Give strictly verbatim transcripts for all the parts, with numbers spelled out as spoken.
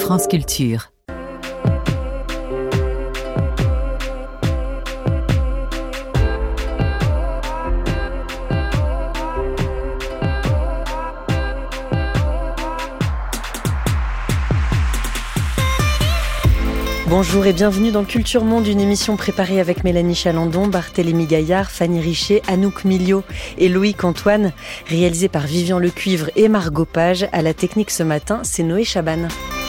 France Culture. Bonjour et bienvenue dans Culture Monde, une émission préparée avec Mélanie Chalandon, Barthélémy Gaillard, Fanny Richet, Anouk Miliot et Loïc Antoine, réalisée par Vivian Lecuivre et Margot Page. À la technique ce matin, c'est Noé Chaban.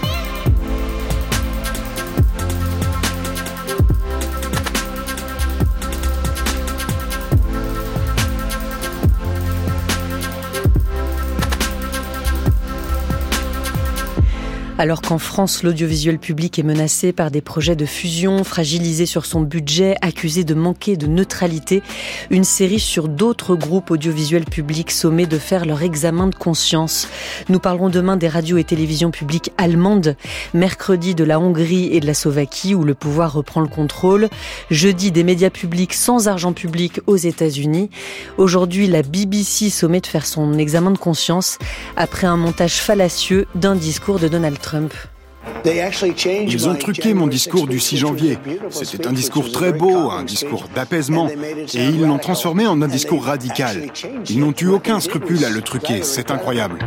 Alors qu'en France, l'audiovisuel public est menacé par des projets de fusion, fragilisé sur son budget, accusé de manquer de neutralité, une série sur d'autres groupes audiovisuels publics sommés de faire leur examen de conscience. Nous parlerons demain des radios et télévisions publiques allemandes, mercredi de la Hongrie et de la Slovaquie où le pouvoir reprend le contrôle, jeudi des médias publics sans argent public aux États-Unis. Aujourd'hui, la B B C sommée de faire son examen de conscience après un montage fallacieux d'un discours de Donald Trump. Trump. Ils ont truqué mon discours du six janvier. C'était un discours très beau, un discours d'apaisement, et ils l'ont transformé en un discours radical. Ils n'ont eu aucun scrupule à le truquer, c'est incroyable.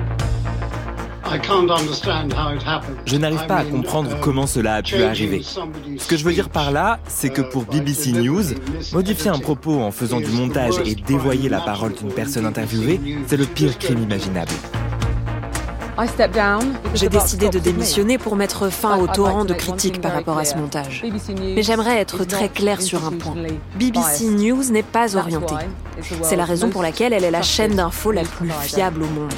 Je n'arrive pas à comprendre comment cela a pu arriver. Ce que je veux dire par là, c'est que pour B B C News, modifier un propos en faisant du montage et dévoyer la parole d'une personne interviewée, c'est le pire crime imaginable. J'ai décidé de démissionner pour mettre fin au torrent de critiques par rapport à ce montage. Mais j'aimerais être très claire sur un point. B B C News n'est pas orientée. C'est la raison pour laquelle elle est la chaîne d'infos la plus fiable au monde.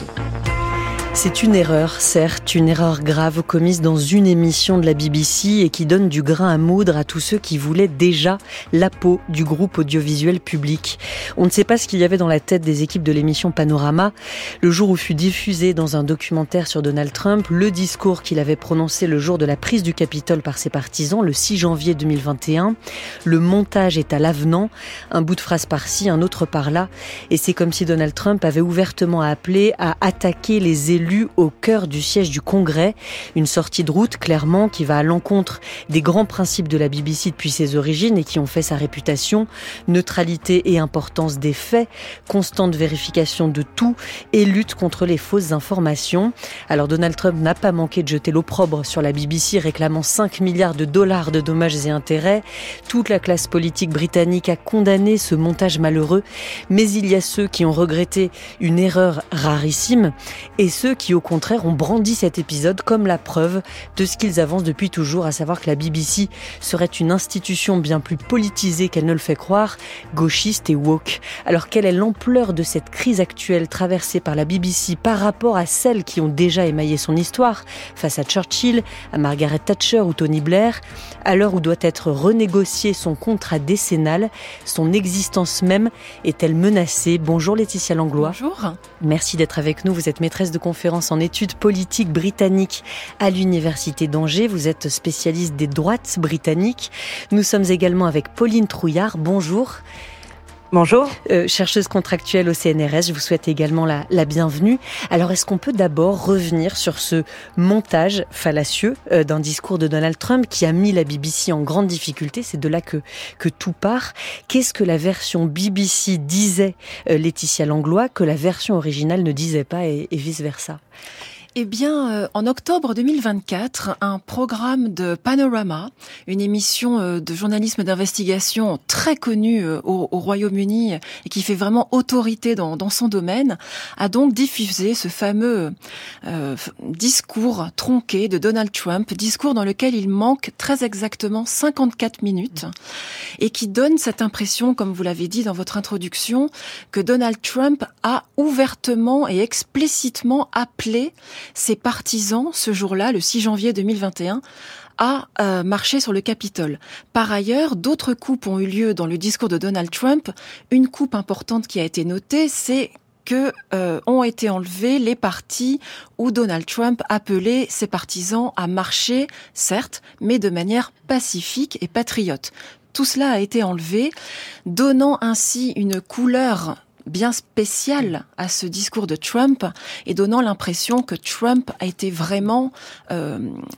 C'est une erreur, certes, une erreur grave commise dans une émission de la B B C et qui donne du grain à moudre à tous ceux qui voulaient déjà la peau du groupe audiovisuel public. On ne sait pas ce qu'il y avait dans la tête des équipes de l'émission Panorama le jour où fut diffusé dans un documentaire sur Donald Trump le discours qu'il avait prononcé le jour de la prise du Capitole par ses partisans, le six janvier deux mille vingt et un. Le montage est à l'avenant, un bout de phrase par-ci, un autre par-là, et c'est comme si Donald Trump avait ouvertement appelé à attaquer les élus au cœur du siège du Congrès. Une sortie de route, clairement, qui va à l'encontre des grands principes de la B B C depuis ses origines et qui ont fait sa réputation. Neutralité et importance des faits, constante vérification de tout et lutte contre les fausses informations. Alors Donald Trump n'a pas manqué de jeter l'opprobre sur la B B C, réclamant cinq milliards de dollars de dommages et intérêts. Toute la classe politique britannique a condamné ce montage malheureux, mais il y a ceux qui ont regretté une erreur rarissime et ceux qui, au contraire, ont brandi cet épisode comme la preuve de ce qu'ils avancent depuis toujours, à savoir que la B B C serait une institution bien plus politisée qu'elle ne le fait croire, gauchiste et woke. Alors, quelle est l'ampleur de cette crise actuelle traversée par la B B C par rapport à celles qui ont déjà émaillé son histoire, face à Churchill, à Margaret Thatcher ou Tony Blair, à l'heure où doit être renégocié son contrat décennal, son existence même est-elle menacée? Bonjour Laetitia Langlois. Bonjour. Merci d'être avec nous, vous êtes maîtresse de conférence en études politiques britanniques à l'Université d'Angers. Vous êtes spécialiste des droites britanniques. Nous sommes également avec Pauline Trouillard. Bonjour. Bonjour. Euh, chercheuse contractuelle au C N R S, je vous souhaite également la, la bienvenue. Alors, est-ce qu'on peut d'abord revenir sur ce montage fallacieux euh, d'un discours de Donald Trump qui a mis la B B C en grande difficulté? C'est de là que, que tout part. Qu'est-ce que la version B B C disait, euh, Laetitia Langlois, que la version originale ne disait pas et, et vice-versa? Eh bien, euh, en octobre deux mille vingt-quatre, un programme de Panorama, une émission euh, de journalisme d'investigation très connue euh, au, au Royaume-Uni et qui fait vraiment autorité dans, dans son domaine, a donc diffusé ce fameux euh, discours tronqué de Donald Trump, discours dans lequel il manque très exactement cinquante-quatre minutes et qui donne cette impression, comme vous l'avez dit dans votre introduction, que Donald Trump a ouvertement et explicitement appelé ses partisans, ce jour-là, le six janvier deux mille vingt et un, à euh, marcher sur le Capitole. Par ailleurs, d'autres coupes ont eu lieu dans le discours de Donald Trump. Une coupe importante qui a été notée, c'est que euh, ont été enlevés les parties où Donald Trump appelait ses partisans à marcher, certes, mais de manière pacifique et patriote. Tout cela a été enlevé, donnant ainsi une couleur bien spéciale à ce discours de Trump et donnant l'impression que Trump a été vraiment euh,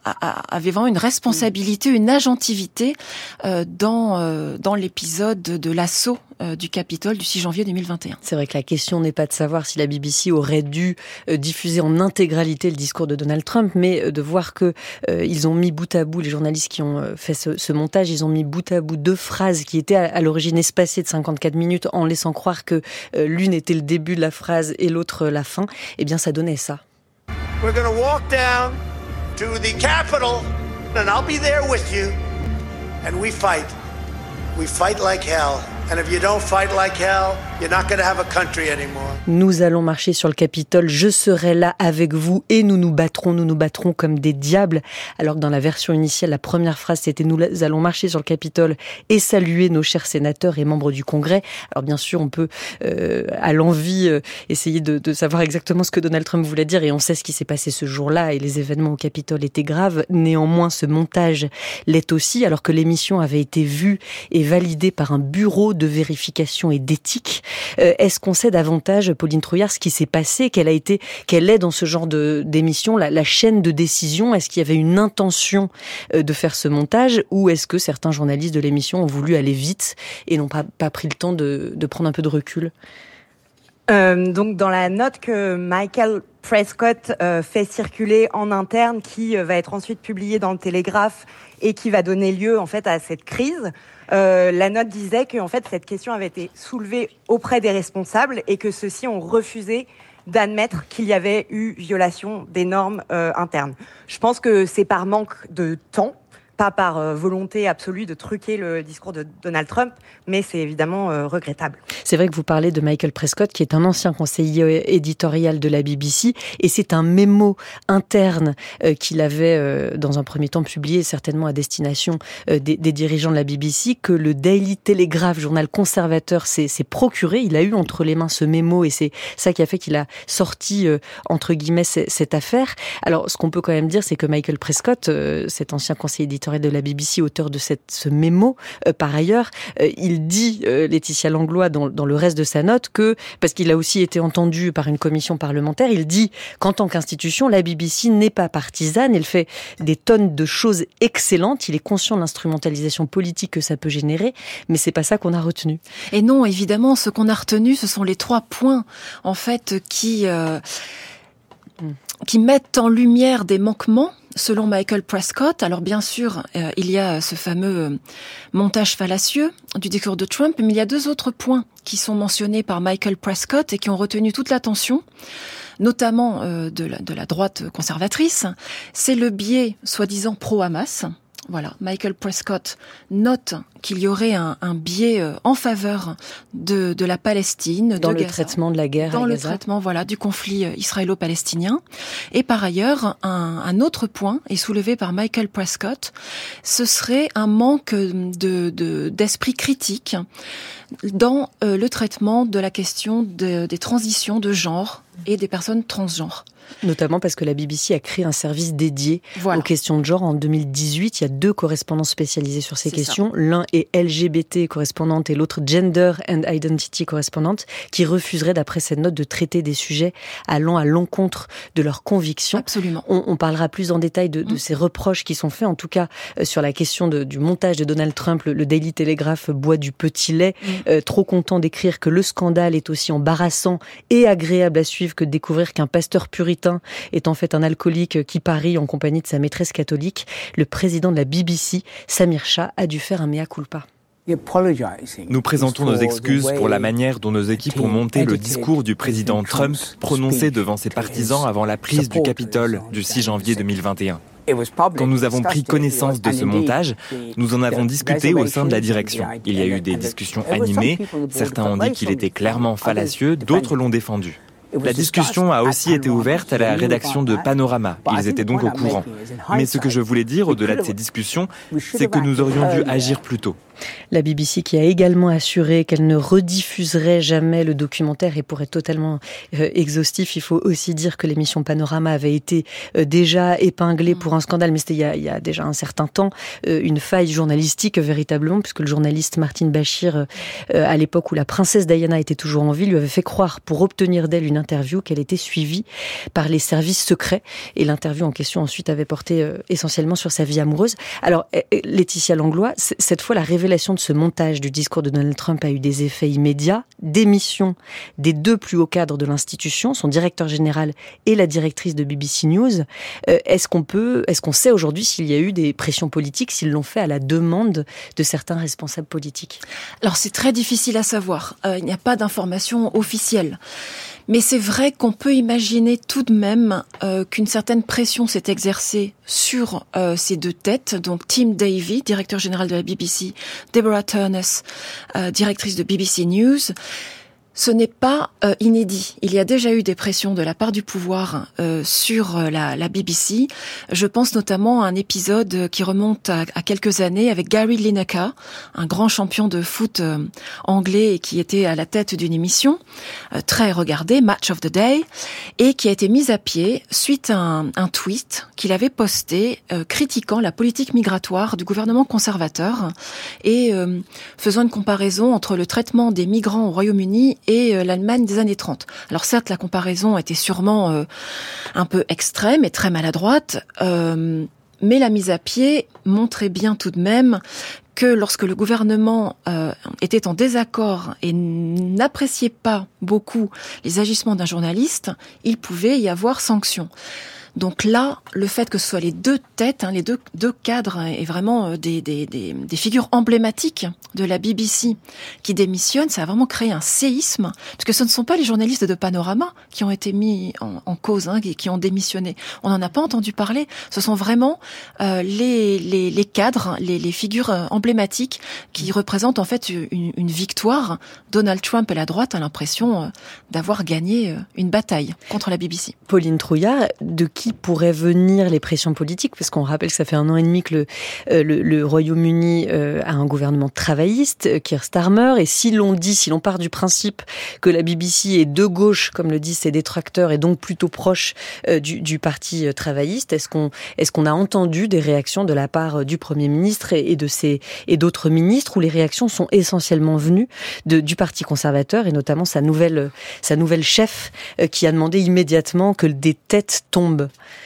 avait vraiment une responsabilité, une agentivité euh, dans euh, dans l'épisode de l'assaut euh, du Capitole du six janvier deux mille vingt et un. C'est vrai que la question n'est pas de savoir si la B B C aurait dû euh, diffuser en intégralité le discours de Donald Trump, mais euh, de voir que euh, ils ont mis bout à bout, les journalistes qui ont euh, fait ce, ce montage, ils ont mis bout à bout deux phrases qui étaient à, à l'origine espacées de cinquante-quatre minutes, en laissant croire que euh, l'une était le début de la phrase et l'autre la fin. Eh bien, ça donnait ça. We're gonna walk down to the Capitol, and I'll be there with you, and we fight. We fight like hell. And if you don't fight like hell, you're not going to have a country anymore. Nous allons marcher sur le Capitole, je serai là avec vous et nous nous battrons, nous nous battrons comme des diables. Alors que dans la version initiale, la première phrase c'était « Nous allons marcher sur le Capitole et saluer nos chers sénateurs et membres du Congrès ». Alors bien sûr, on peut euh, à l'envie euh, essayer de, de savoir exactement ce que Donald Trump voulait dire et on sait ce qui s'est passé ce jour-là et les événements au Capitole étaient graves. Néanmoins, ce montage l'est aussi alors que l'émission avait été vue et validée par un bureau de vérification et d'éthique. Euh, est-ce qu'on sait davantage, Pauline Trouillard, ce qui s'est passé, quelle a été, quelle est dans ce genre de, d'émission la, la chaîne de décision? Est-ce qu'il y avait une intention euh, de faire ce montage ou est-ce que certains journalistes de l'émission ont voulu aller vite et n'ont pas, pas pris le temps de, de prendre un peu de recul? Euh, donc dans la note que Michael Prescott euh, fait circuler en interne, qui euh, va être ensuite publiée dans le Télégraphe et qui va donner lieu en fait à cette crise, euh, la note disait que en fait cette question avait été soulevée auprès des responsables et que ceux-ci ont refusé d'admettre qu'il y avait eu violation des normes euh, internes. Je pense que c'est par manque de temps, pas par euh, volonté absolue de truquer le discours de Donald Trump, mais c'est évidemment euh, regrettable. C'est vrai que vous parlez de Michael Prescott, qui est un ancien conseiller éditorial de la B B C, et c'est un mémo interne euh, qu'il avait, euh, dans un premier temps, publié certainement à destination euh, des, des dirigeants de la B B C, que le Daily Telegraph, journal conservateur, s'est, s'est procuré. Il a eu entre les mains ce mémo, et c'est ça qui a fait qu'il a sorti, euh, entre guillemets, c- cette affaire. Alors, ce qu'on peut quand même dire, c'est que Michael Prescott, euh, cet ancien conseiller éditorial de la B B C, auteur de cette, ce mémo, euh, par ailleurs, euh, il dit, euh, Laetitia Langlois, dans, dans le reste de sa note, que, parce qu'il a aussi été entendu par une commission parlementaire, il dit qu'en tant qu'institution, la B B C n'est pas partisane, elle fait des tonnes de choses excellentes, il est conscient de l'instrumentalisation politique que ça peut générer, mais c'est pas ça qu'on a retenu. Et non, évidemment, ce qu'on a retenu, ce sont les trois points, en fait, qui, euh, qui mettent en lumière des manquements selon Michael Prescott. Alors bien sûr, euh, il y a ce fameux montage fallacieux du discours de Trump, mais il y a deux autres points qui sont mentionnés par Michael Prescott et qui ont retenu toute l'attention, notamment euh, de, la, de la droite conservatrice. C'est le biais soi-disant pro-Hamas. Voilà, Michael Prescott note qu'il y aurait un, un biais en faveur de, de la Palestine, dans de le Gaza, traitement de la guerre, dans à le Gaza. traitement, voilà, du conflit israélo-palestinien. Et par ailleurs, un, un autre point est soulevé par Michael Prescott, ce serait un manque de, de d'esprit critique dans euh, le traitement de la question de, des transitions de genre et des personnes transgenres. Notamment parce que la B B C a créé un service dédié voilà. aux questions de genre en deux mille dix-huit. Il y a deux correspondants spécialisés sur ces C'est questions. Ça. L'un est L G B T correspondante et l'autre Gender and Identity correspondante, qui refuseraient, d'après cette note, de traiter des sujets allant à l'encontre de leurs convictions. Absolument. On, on parlera plus en détail de, de mmh. ces reproches qui sont faits. En tout cas, euh, sur la question de, du montage de Donald Trump, le, le Daily Telegraph boit du petit lait, mmh. euh, trop content d'écrire que le scandale est aussi embarrassant et agréable à suivre que de découvrir qu'un pasteur puritain est en fait un alcoolique qui parie en compagnie de sa maîtresse catholique. Le président de la B B C, Samir Shah, a dû faire un mea culpa. Nous présentons nos excuses pour la manière dont nos équipes ont monté le discours du président Trump prononcé devant ses partisans avant la prise du Capitole du six janvier deux mille vingt et un. Quand nous avons pris connaissance de ce montage, nous en avons discuté au sein de la direction. Il y a eu des discussions animées, certains ont dit qu'il était clairement fallacieux, d'autres l'ont défendu. La discussion a aussi été ouverte à la rédaction de Panorama. Ils étaient donc au courant. Mais ce que je voulais dire au-delà de ces discussions, c'est que nous aurions dû agir plus tôt. La B B C qui a également assuré qu'elle ne rediffuserait jamais le documentaire, et pour être totalement euh, exhaustif, il faut aussi dire que l'émission Panorama avait été euh, déjà épinglée pour un scandale, mais c'était il y a, il y a déjà un certain temps, euh, une faille journalistique véritablement, puisque le journaliste Martin Bashir, euh, à l'époque où la princesse Diana était toujours en vie, lui avait fait croire, pour obtenir d'elle une interview, qu'elle était suivie par les services secrets, et l'interview en question ensuite avait porté euh, essentiellement sur sa vie amoureuse. Alors, Laetitia Langlois, cette fois, la révélation de ce montage du discours de Donald Trump a eu des effets immédiats. Démission des deux plus hauts cadres de l'institution, son directeur général et la directrice de B B C News. Euh, est-ce qu'on peut, est-ce qu'on sait aujourd'hui s'il y a eu des pressions politiques, s'ils l'ont fait à la demande de certains responsables politiques? Alors, c'est très difficile à savoir. Euh, il n'y a pas d'informations officielles. Mais c'est vrai qu'on peut imaginer tout de même euh, qu'une certaine pression s'est exercée sur euh, ces deux têtes, donc Tim Davie, directeur général de la B B C, Deborah Turnus, euh, directrice de B B C News. Ce n'est pas euh, inédit. Il y a déjà eu des pressions de la part du pouvoir euh, sur euh, la, la B B C. Je pense notamment à un épisode qui remonte à, à quelques années avec Gary Lineker, un grand champion de foot euh, anglais et qui était à la tête d'une émission euh, très regardée, Match of the Day, et qui a été mise à pied suite à un, un tweet qu'il avait posté euh, critiquant la politique migratoire du gouvernement conservateur et euh, faisant une comparaison entre le traitement des migrants au Royaume-Uni et l'Allemagne des années trente. Alors certes, la comparaison était sûrement euh, un peu extrême et très maladroite, euh, mais la mise à pied montrait bien tout de même que lorsque le gouvernement euh, était en désaccord et n'appréciait pas beaucoup les agissements d'un journaliste, il pouvait y avoir sanction. Donc là, le fait que ce soit les deux têtes, hein, les deux, deux cadres, et vraiment des, des, des, des figures emblématiques de la B B C qui démissionnent, ça a vraiment créé un séisme, parce que ce ne sont pas les journalistes de Panorama qui ont été mis en, en cause, hein, qui, qui ont démissionné. On n'en a pas entendu parler. Ce sont vraiment euh, les, les, les cadres, les, les figures emblématiques qui représentent en fait une, une victoire. Donald Trump et la droite a l'impression euh, d'avoir gagné une bataille contre la B B C. Pauline Trouillard, de qui pourraient venir les pressions politiques, parce qu'on rappelle que ça fait un an et demi que le, euh, le, le Royaume-Uni euh, a un gouvernement travailliste, euh, Keir Starmer, et si l'on dit, si l'on part du principe que la B B C est de gauche, comme le disent ses détracteurs, et donc plutôt proche euh, du, du parti euh, travailliste, est-ce qu'on, est-ce qu'on a entendu des réactions de la part du Premier ministre et, et de ses, et d'autres ministres, où les réactions sont essentiellement venues de, du parti conservateur, et notamment sa nouvelle, sa nouvelle chef, euh, qui a demandé immédiatement que des têtes tombent?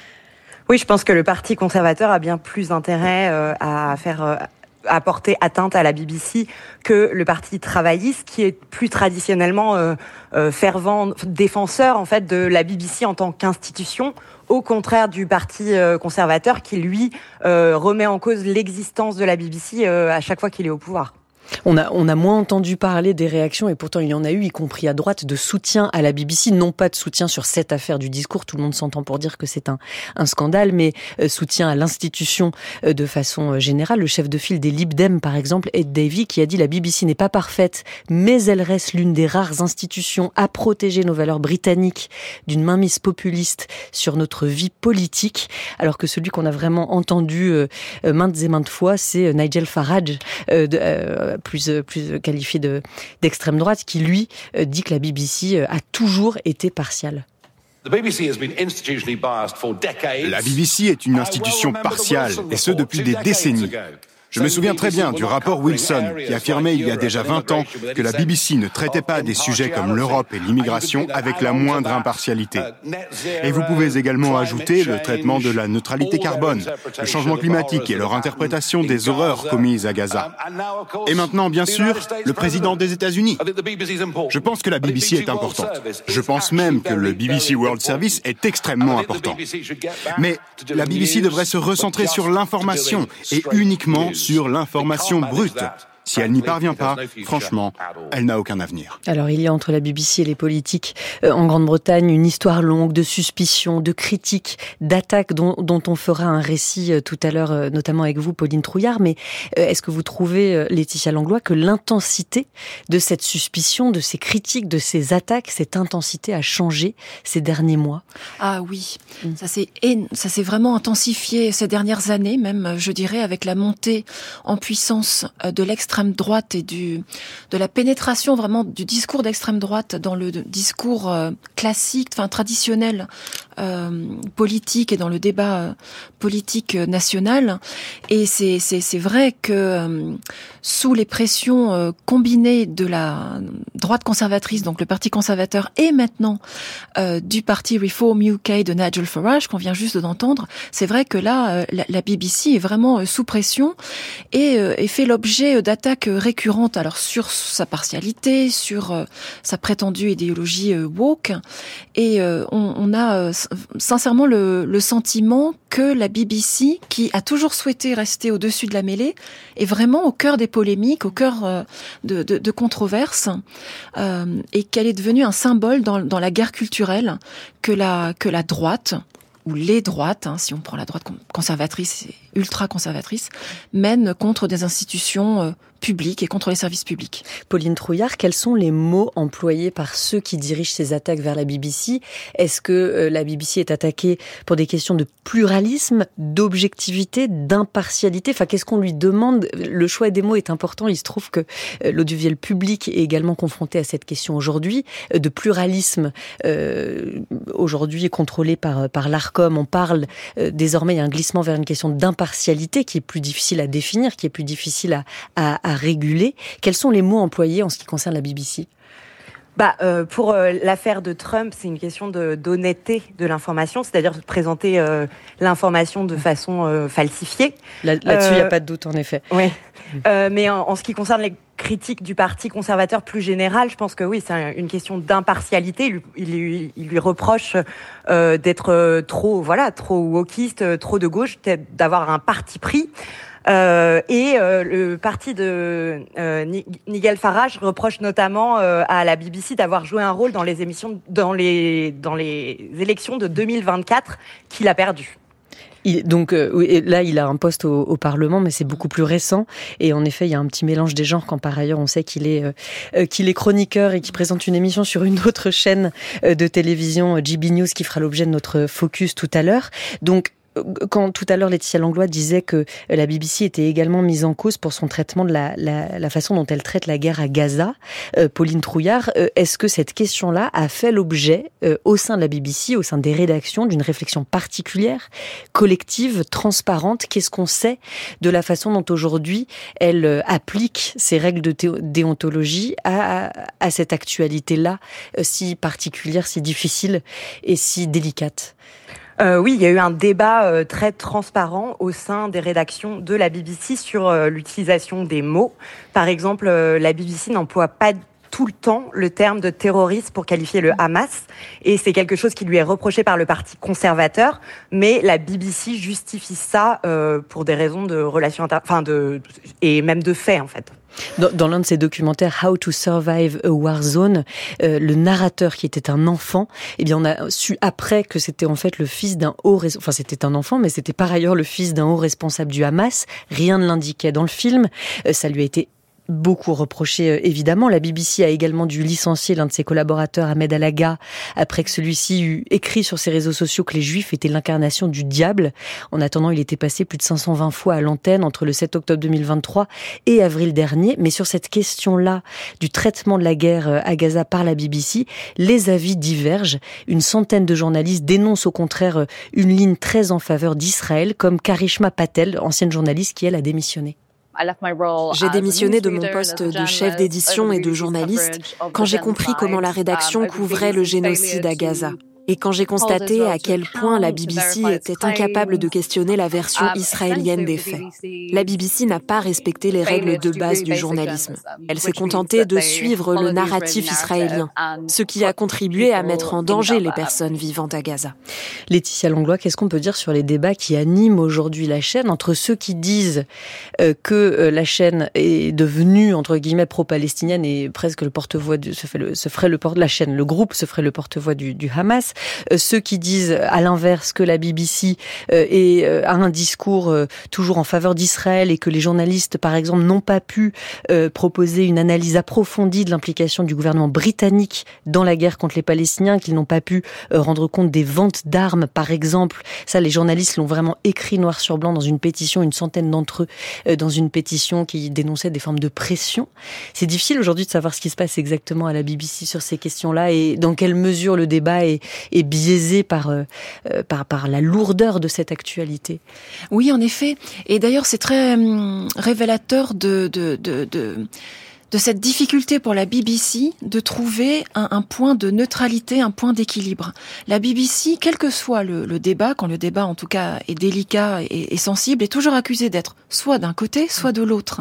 Oui, je pense que le Parti conservateur a bien plus intérêt euh, à faire euh, à porter atteinte à la B B C que le Parti travailliste, qui est plus traditionnellement euh, euh, fervent défenseur en fait de la B B C en tant qu'institution, au contraire du Parti euh, conservateur qui lui euh, remet en cause l'existence de la B B C euh, à chaque fois qu'il est au pouvoir. On a, on a moins entendu parler des réactions, et pourtant il y en a eu, y compris à droite, de soutien à la B B C, non pas de soutien sur cette affaire du discours, tout le monde s'entend pour dire que c'est un, un scandale, mais euh, soutien à l'institution euh, de façon euh, générale. Le chef de file des Lib Dem, par exemple, Ed Davey, qui a dit « La B B C n'est pas parfaite, mais elle reste l'une des rares institutions à protéger nos valeurs britanniques d'une mainmise populiste sur notre vie politique », alors que celui qu'on a vraiment entendu euh, maintes et maintes fois, c'est euh, Nigel Farage, euh, de, euh, plus plus qualifié de d'extrême droite, qui lui dit que la B B C a toujours été partiale. La B B C est une institution partiale, et ce depuis des décennies. Je me souviens très bien du rapport Wilson, qui affirmait il y a déjà vingt ans que la B B C ne traitait pas des sujets comme l'Europe et l'immigration avec la moindre impartialité. Et vous pouvez également ajouter le traitement de la neutralité carbone, le changement climatique et leur interprétation des horreurs commises à Gaza. Et maintenant, bien sûr, le président des États-Unis. Je pense que la B B C est importante. Je pense même que le B B C World Service est extrêmement important. Mais la B B C devrait se recentrer sur l'information et uniquement sur l'information brute. Si elle n'y parvient pas, franchement, elle n'a aucun avenir. Alors, il y a entre la B B C et les politiques euh, en Grande-Bretagne une histoire longue de suspicions, de critiques, d'attaques dont, dont on fera un récit euh, tout à l'heure, euh, notamment avec vous, Pauline Trouillard. Mais euh, est-ce que vous trouvez, euh, Laetitia Langlois, que l'intensité de cette suspicion, de ces critiques, de ces attaques, cette intensité a changé ces derniers mois? Ah oui, mmh. ça s'est ça s'est vraiment intensifié ces dernières années, même, je dirais, avec la montée en puissance de l'extrême l'extrême droite et du de la pénétration vraiment du discours d'extrême droite dans le discours euh, classique, enfin traditionnel euh, politique et dans le débat euh, politique euh, national. Et c'est c'est c'est vrai que euh, sous les pressions euh, combinées de la droite conservatrice, donc le Parti conservateur, et maintenant euh, du parti Reform U K de Nigel Farage qu'on vient juste d'entendre, c'est vrai que là euh, la, la B B C est vraiment euh, sous pression et, euh, et fait l'objet d'attaques récurrentes, alors sur sa partialité, sur euh, sa prétendue idéologie euh, woke, et euh, on, on a euh, sincèrement le, le sentiment que la B B C, qui a toujours souhaité rester au-dessus de la mêlée, est vraiment au cœur des polémiques, au cœur euh, de, de, de controverses, euh, et qu'elle est devenue un symbole dans, dans la guerre culturelle que la, que la droite, ou les droites, hein, si on prend la droite conservatrice et ultra-conservatrice, mènent contre des institutions euh, publiques et contre les services publics. Pauline Trouillard, quels sont les mots employés par ceux qui dirigent ces attaques vers la B B C ? Est-ce que euh, la B B C est attaquée pour des questions de pluralisme, d'objectivité, d'impartialité ? Enfin, qu'est-ce qu'on lui demande ? Le choix des mots est important. Il se trouve que euh, l'audiovisuel public est également confronté à cette question aujourd'hui, euh, de pluralisme euh, aujourd'hui contrôlé par, par l'Arcom. On parle euh, désormais, il y a un glissement vers une question d'impartialité qui est plus difficile à définir, qui est plus difficile à, à, à réguler. Quels sont les mots employés en ce qui concerne la B B C ? Bah, euh, pour euh, l'affaire de Trump, c'est une question de, d'honnêteté de l'information, c'est-à-dire de présenter euh, l'information de façon euh, falsifiée. Là, là-dessus, il euh, n'y a pas de doute, en effet. Oui. Euh, mais en, en ce qui concerne les critiques du Parti conservateur plus général, je pense que oui, c'est une question d'impartialité. Il, il, lui, il lui reproche euh, d'être trop, voilà, trop wokiste, trop de gauche, d'avoir un parti pris. Euh, et euh, le parti de euh, Nigel Farage reproche notamment euh, à la B B C d'avoir joué un rôle dans les émissions, dans les dans les élections de deux mille vingt-quatre qu'il a perdu. Il, donc euh, oui, là, il a un poste au, au Parlement, mais c'est beaucoup plus récent. Et en effet, il y a un petit mélange des genres quand par ailleurs on sait qu'il est euh, qu'il est chroniqueur et qu'il présente une émission sur une autre chaîne euh, de télévision, G B News, qui fera l'objet de notre focus tout à l'heure. Donc quand tout à l'heure Laetitia Langlois disait que la B B C était également mise en cause pour son traitement de la, la, la façon dont elle traite la guerre à Gaza, euh, Pauline Trouillard, euh, est-ce que cette question-là a fait l'objet euh, au sein de la B B C, au sein des rédactions, d'une réflexion particulière, collective, transparente ? Qu'est-ce qu'on sait de la façon dont aujourd'hui elle euh, applique ces règles de théo- déontologie à, à, à cette actualité-là, euh, si particulière, si difficile et si délicate ? Euh, oui, il y a eu un débat euh, très transparent au sein des rédactions de la B B C sur euh, l'utilisation des mots. Par exemple, euh, la B B C n'emploie pas tout le temps le terme de terroriste pour qualifier le Hamas, et c'est quelque chose qui lui est reproché par le Parti conservateur, mais la B B C justifie ça euh, pour des raisons de relations inter... enfin de et même de fait en fait. Dans, dans l'un de ses documentaires How to Survive a War Zone, euh, le narrateur qui était un enfant, eh bien on a su après que c'était en fait le fils d'un haut, res... enfin c'était un enfant, mais c'était par ailleurs le fils d'un haut responsable du Hamas. Rien ne l'indiquait dans le film. Euh, ça lui a été beaucoup reproché, évidemment. La B B C a également dû licencier l'un de ses collaborateurs, Ahmed Alaga, après que celui-ci eut écrit sur ses réseaux sociaux que les Juifs étaient l'incarnation du diable. En attendant, il était passé plus de cinq cent vingt fois à l'antenne entre le sept octobre deux mille vingt-trois et avril dernier. Mais sur cette question-là du traitement de la guerre à Gaza par la B B C, les avis divergent. Une centaine de journalistes dénoncent au contraire une ligne très en faveur d'Israël, comme Karishma Patel, ancienne journaliste qui, elle, a démissionné. J'ai démissionné de mon poste de chef d'édition et de journaliste quand j'ai compris comment la rédaction couvrait le génocide à Gaza. Et quand j'ai constaté à quel point la B B C était incapable de questionner la version israélienne des faits. La B B C n'a pas respecté les règles de base du journalisme. Elle s'est contentée de suivre le narratif israélien, ce qui a contribué à mettre en danger les personnes vivant à Gaza. Laetitia Langlois, qu'est-ce qu'on peut dire sur les débats qui animent aujourd'hui la chaîne entre ceux qui disent euh, que euh, la chaîne est devenue, entre guillemets, pro-palestinienne et presque le porte-voix, du, se, fait le, se ferait le porte, la chaîne, le groupe se ferait le porte-voix du, du Hamas, Euh, ceux qui disent à l'inverse que la B B C euh, est, euh, a un discours euh, toujours en faveur d'Israël et que les journalistes, par exemple, n'ont pas pu euh, proposer une analyse approfondie de l'implication du gouvernement britannique dans la guerre contre les Palestiniens, qu'ils n'ont pas pu euh, rendre compte des ventes d'armes, par exemple. Ça, les journalistes l'ont vraiment écrit noir sur blanc dans une pétition, une centaine d'entre eux, euh, dans une pétition qui dénonçait des formes de pression. C'est difficile aujourd'hui de savoir ce qui se passe exactement à la B B C sur ces questions-là et dans quelle mesure le débat est, est biaisé par, euh, par, par la lourdeur de cette actualité. Oui, en effet. Et d'ailleurs, c'est très hum, révélateur de, de, de, de, de cette difficulté pour la B B C de trouver un, un point de neutralité, un point d'équilibre. La B B C, quel que soit le, le débat, quand le débat en tout cas est délicat et, et sensible, est toujours accusé d'être soit d'un côté, soit de l'autre.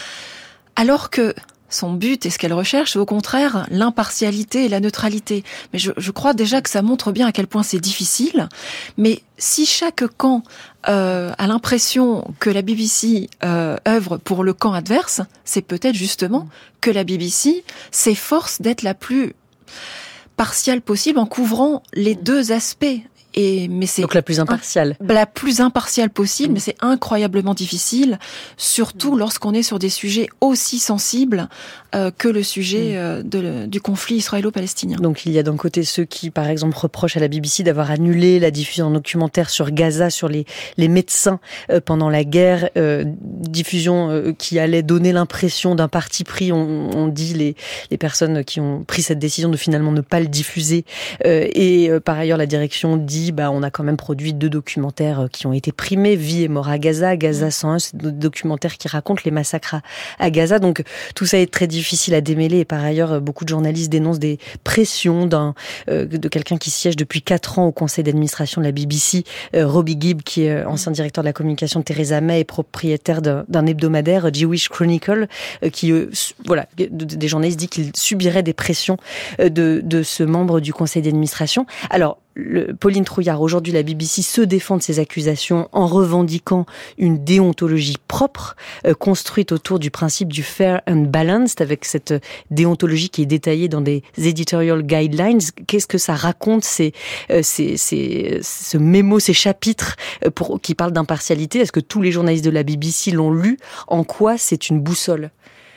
Alors que son but et ce qu'elle recherche, c'est au contraire l'impartialité et la neutralité. Mais je, je crois déjà que ça montre bien à quel point c'est difficile. Mais si chaque camp euh, a l'impression que la B B C euh, œuvre pour le camp adverse, c'est peut-être justement que la B B C s'efforce d'être la plus partiale possible en couvrant les deux aspects. Et, mais c'est donc la plus impartiale. Un, la plus impartiale possible, mmh. mais c'est incroyablement difficile, surtout mmh. lorsqu'on est sur des sujets aussi sensibles euh, que le sujet mmh. euh, de, du conflit israélo-palestinien. Donc il y a d'un côté ceux qui, par exemple, reprochent à la B B C d'avoir annulé la diffusion d'un documentaire sur Gaza, sur les, les médecins euh, pendant la guerre, euh, diffusion euh, qui allait donner l'impression d'un parti pris. On, on dit les, les personnes qui ont pris cette décision de finalement ne pas le diffuser. Euh, et euh, par ailleurs, la direction dit Bah, on a quand même produit deux documentaires qui ont été primés, Vie et mort à Gaza, Gaza cent un, c'est deux documentaires qui racontent les massacres à, à Gaza. Donc tout ça est très difficile à démêler et par ailleurs beaucoup de journalistes dénoncent des pressions d'un, euh, de quelqu'un qui siège depuis quatre ans au conseil d'administration de la B B C, euh, Robbie Gibb, qui est ancien directeur de la communication de Theresa May et propriétaire d'un, d'un hebdomadaire, Jewish Chronicle, euh, qui, euh, voilà, des journalistes disent qu'il subirait des pressions euh, de, de ce membre du conseil d'administration. Alors, Le, Pauline Trouillard, aujourd'hui la B B C se défend de ces accusations en revendiquant une déontologie propre, euh, construite autour du principe du fair and balanced, avec cette déontologie qui est détaillée dans des editorial guidelines. Qu'est-ce que ça raconte, ces, euh, ces, ces, ce mémo, ces chapitres euh, pour, qui parlent d'impartialité? Est-ce que tous les journalistes de la B B C l'ont lu? En quoi c'est une boussole?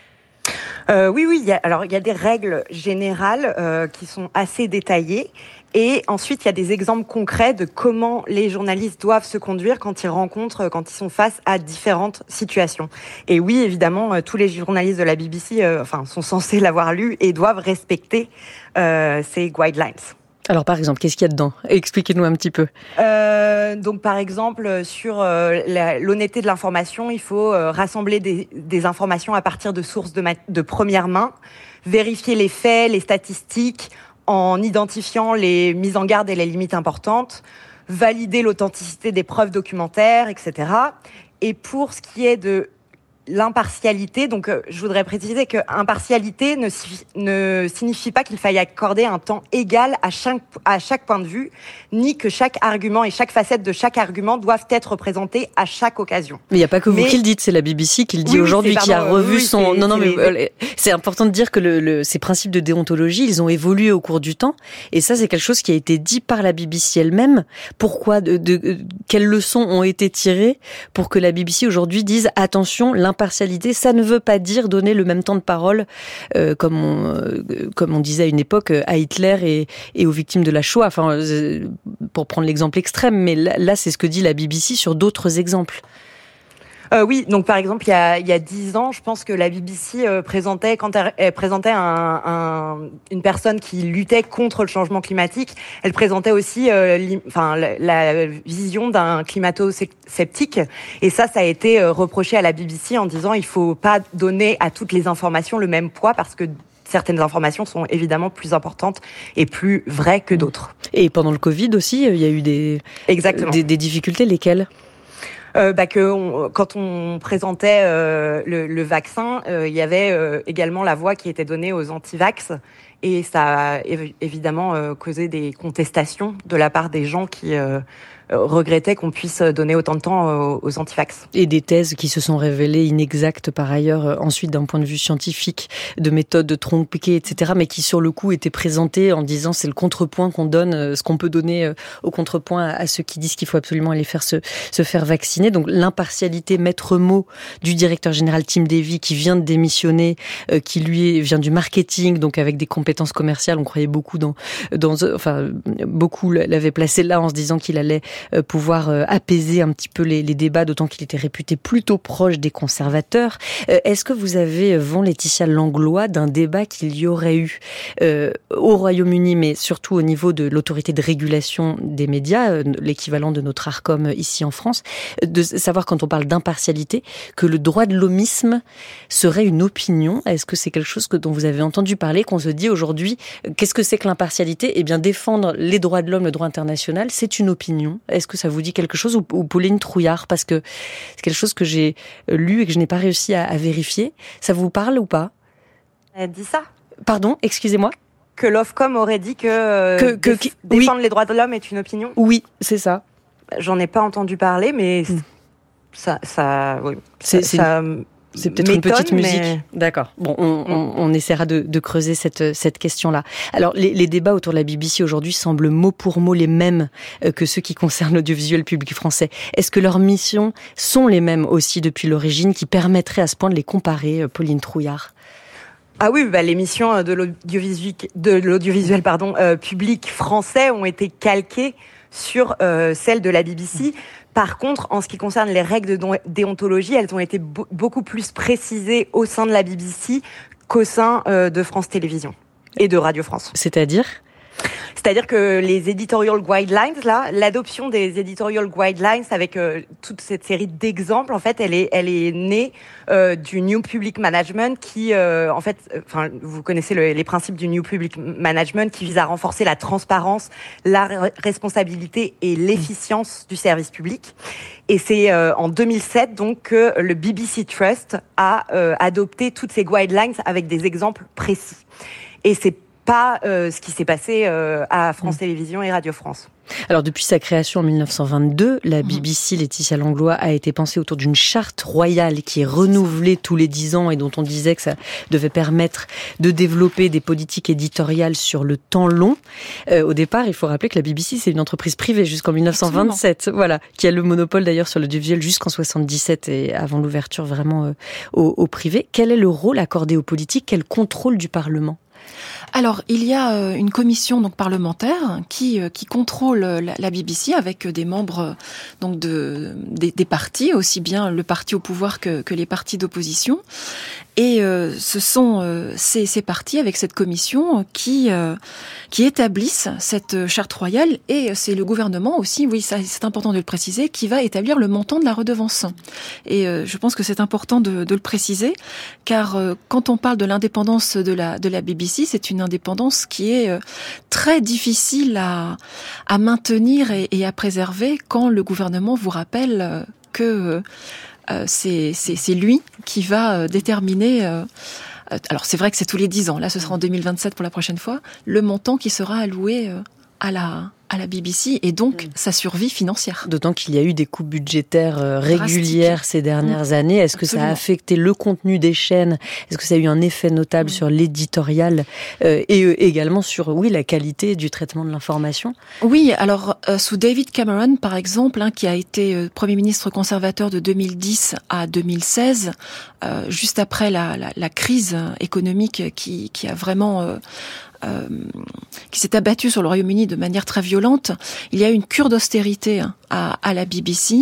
Euh, oui, oui. Il y a, alors, il y a des règles générales euh, qui sont assez détaillées. Et ensuite, il y a des exemples concrets de comment les journalistes doivent se conduire quand ils rencontrent, quand ils sont face à différentes situations. Et oui, évidemment, euh, tous les journalistes de la B B C euh, enfin, sont censés l'avoir lu et doivent respecter euh, ces guidelines. Alors, par exemple, qu'est-ce qu'il y a dedans? Expliquez-nous un petit peu. Euh, donc, par exemple, sur euh, la, l'honnêteté de l'information, il faut euh, rassembler des, des informations à partir de sources de, ma- de première main, vérifier les faits, les statistiques, en identifiant les mises en garde et les limites importantes, valider l'authenticité des preuves documentaires, et cetera. Et pour ce qui est de l'impartialité, donc euh, je voudrais préciser que impartialité ne, ne signifie pas qu'il faille accorder un temps égal à chaque, à chaque point de vue, ni que chaque argument et chaque facette de chaque argument doivent être représentés à chaque occasion. Mais il n'y a pas que vous mais... qui le dites, c'est la B B C qui le dit oui, aujourd'hui, oui, qui a revu oui, son... C'est, non, non, c'est mais les... c'est important de dire que le, le, ces principes de déontologie, ils ont évolué au cours du temps, et ça, c'est quelque chose qui a été dit par la B B C elle-même. Pourquoi, de, de, de quelles leçons ont été tirées pour que la B B C aujourd'hui dise attention, l'impartialité, ça ne veut pas dire donner le même temps de parole, euh, comme, on, euh, comme on disait à une époque, à Hitler et, et aux victimes de la Shoah. Enfin, euh, pour prendre l'exemple extrême, mais là, là, c'est ce que dit la B B C sur d'autres exemples. Euh, oui, donc par exemple, il y a il y a dix ans, je pense que la B B C euh, présentait quand elle, elle présentait un, un, une personne qui luttait contre le changement climatique, elle présentait aussi euh, li, enfin la, la vision d'un climato-sceptique, et ça, ça a été euh, reproché à la B B C en disant il faut pas donner à toutes les informations le même poids parce que certaines informations sont évidemment plus importantes et plus vraies que d'autres. Et pendant le Covid aussi, il y a eu des Exactement. des, des difficultés, lesquelles? Euh, bah que on, quand on présentait euh, le, le vaccin, euh, il y avait euh, également la voix qui était donnée aux anti-vax, et ça a év- évidemment euh, causé des contestations de la part des gens qui euh, regrettait qu'on puisse donner autant de temps aux, aux antivax. Et des thèses qui se sont révélées inexactes par ailleurs, ensuite d'un point de vue scientifique, de méthodes tronquées, et cetera, mais qui sur le coup étaient présentées en disant c'est le contrepoint qu'on donne, ce qu'on peut donner au contrepoint à ceux qui disent qu'il faut absolument aller faire se, se faire vacciner. Donc l'impartialité maître mot du directeur général Tim Davie qui vient de démissionner, euh, qui lui vient du marketing, donc avec des compétences commerciales. On croyait beaucoup dans, dans, enfin beaucoup l'avaient placé là en se disant qu'il allait euh, pouvoir euh, apaiser un petit peu les, les débats, d'autant qu'il était réputé plutôt proche des conservateurs. Euh, est-ce que vous avez vent, Laetitia Langlois, d'un débat qu'il y aurait eu euh, au Royaume-Uni, mais surtout au niveau de l'autorité de régulation des médias, euh, l'équivalent de notre Arcom ici en France, de savoir quand on parle d'impartialité, que le droit de l'homisme serait une opinion? Est-ce que c'est quelque chose que, dont vous avez entendu parler, qu'on se dit aujourd'hui, qu'est-ce que c'est que l'impartialité? Eh bien, défendre les droits de l'homme, le droit international, c'est une opinion. Est-ce que ça vous dit quelque chose? Ou, ou Pauline Trouillard, parce que c'est quelque chose que j'ai lu et que je n'ai pas réussi à, à vérifier. Ça vous parle ou pas? Elle dit ça. Pardon, excusez-moi. Que l'Ofcom aurait dit que, que, que déf- défendre oui. les droits de l'homme est une opinion? Oui, c'est ça. J'en ai pas entendu parler, mais mmh. ça, ça, oui, c'est, ça, c'est... ça C'est peut-être une petite musique. Mais... D'accord. Bon, on, on, on essaiera de, de creuser cette, cette question-là. Alors, les, les débats autour de la B B C aujourd'hui semblent mot pour mot les mêmes que ceux qui concernent l'audiovisuel public français. Est-ce que leurs missions sont les mêmes aussi depuis l'origine, qui permettraient à ce point de les comparer, Pauline Trouillard? Ah oui, bah, les missions de l'audiovisuel, de l'audiovisuel pardon, euh, public français ont été calquées sur euh, celles de la B B C. Par contre, en ce qui concerne les règles de déontologie, elles ont été bo- beaucoup plus précisées au sein de la B B C qu'au sein euh, de France Télévisions et de Radio France. C'est-à-dire ? C'est-à-dire que les editorial guidelines, là, l'adoption des editorial guidelines avec euh, toute cette série d'exemples, en fait, elle est, elle est née euh, du New Public Management qui, euh, en fait, enfin, euh, vous connaissez le, les principes du New Public Management qui visent à renforcer la transparence, la re- responsabilité et l'efficience du service public. Et c'est euh, en deux mille sept donc que le B B C Trust a euh, adopté toutes ces guidelines avec des exemples précis. Et c'est pas euh, ce qui s'est passé euh, à France mmh. Télévisions et Radio France. Alors depuis sa création en mille neuf cent vingt-deux, la B B C, Laetitia Langlois, a été pensée autour d'une charte royale qui est renouvelée tous les dix ans et dont on disait que ça devait permettre de développer des politiques éditoriales sur le temps long. Euh, au départ, il faut rappeler que la B B C, c'est une entreprise privée jusqu'en mille neuf cent vingt-sept, Absolument. Voilà, qui a le monopole d'ailleurs sur l'audiovisuel jusqu'en soixante-dix-sept et avant l'ouverture vraiment euh, au, au privé. Quel est le rôle accordé aux politiques? Quel contrôle du Parlement? Alors, il y a une commission donc parlementaire qui qui contrôle la, la B B C avec des membres donc de des, des partis, aussi bien le parti au pouvoir que, que les partis d'opposition. Et euh, ce sont euh, ces, ces partis avec cette commission qui euh, qui établissent cette charte royale, et c'est le gouvernement aussi, oui, ça, c'est important de le préciser, qui va établir le montant de la redevance. Et euh, je pense que c'est important de, de le préciser, car euh, quand on parle de l'indépendance de la de la B B C, c'est une indépendance qui est euh, très difficile à à maintenir et, et à préserver quand le gouvernement vous rappelle euh, que euh, Euh, c'est, c'est, c'est lui qui va euh, déterminer, euh, euh, alors c'est vrai que c'est tous les dix ans, là ce sera en deux mille vingt-sept pour la prochaine fois, le montant qui sera alloué euh, à la à la B B C et donc mmh. sa survie financière. D'autant qu'il y a eu des coupes budgétaires euh, régulières Drastique. ces dernières mmh. années. Est-ce que Absolument. ça a affecté le contenu des chaînes? Est-ce que ça a eu un effet notable mmh. sur l'éditorial euh, et euh, également sur oui la qualité du traitement de l'information? Oui, alors euh, sous David Cameron par exemple, hein, qui a été euh, Premier ministre conservateur de deux mille dix à deux mille seize, euh, juste après la, la, la crise économique qui, qui a vraiment euh, Euh, qui s'est abattu sur le Royaume-Uni de manière très violente, il y a eu une cure d'austérité à, à la B B C.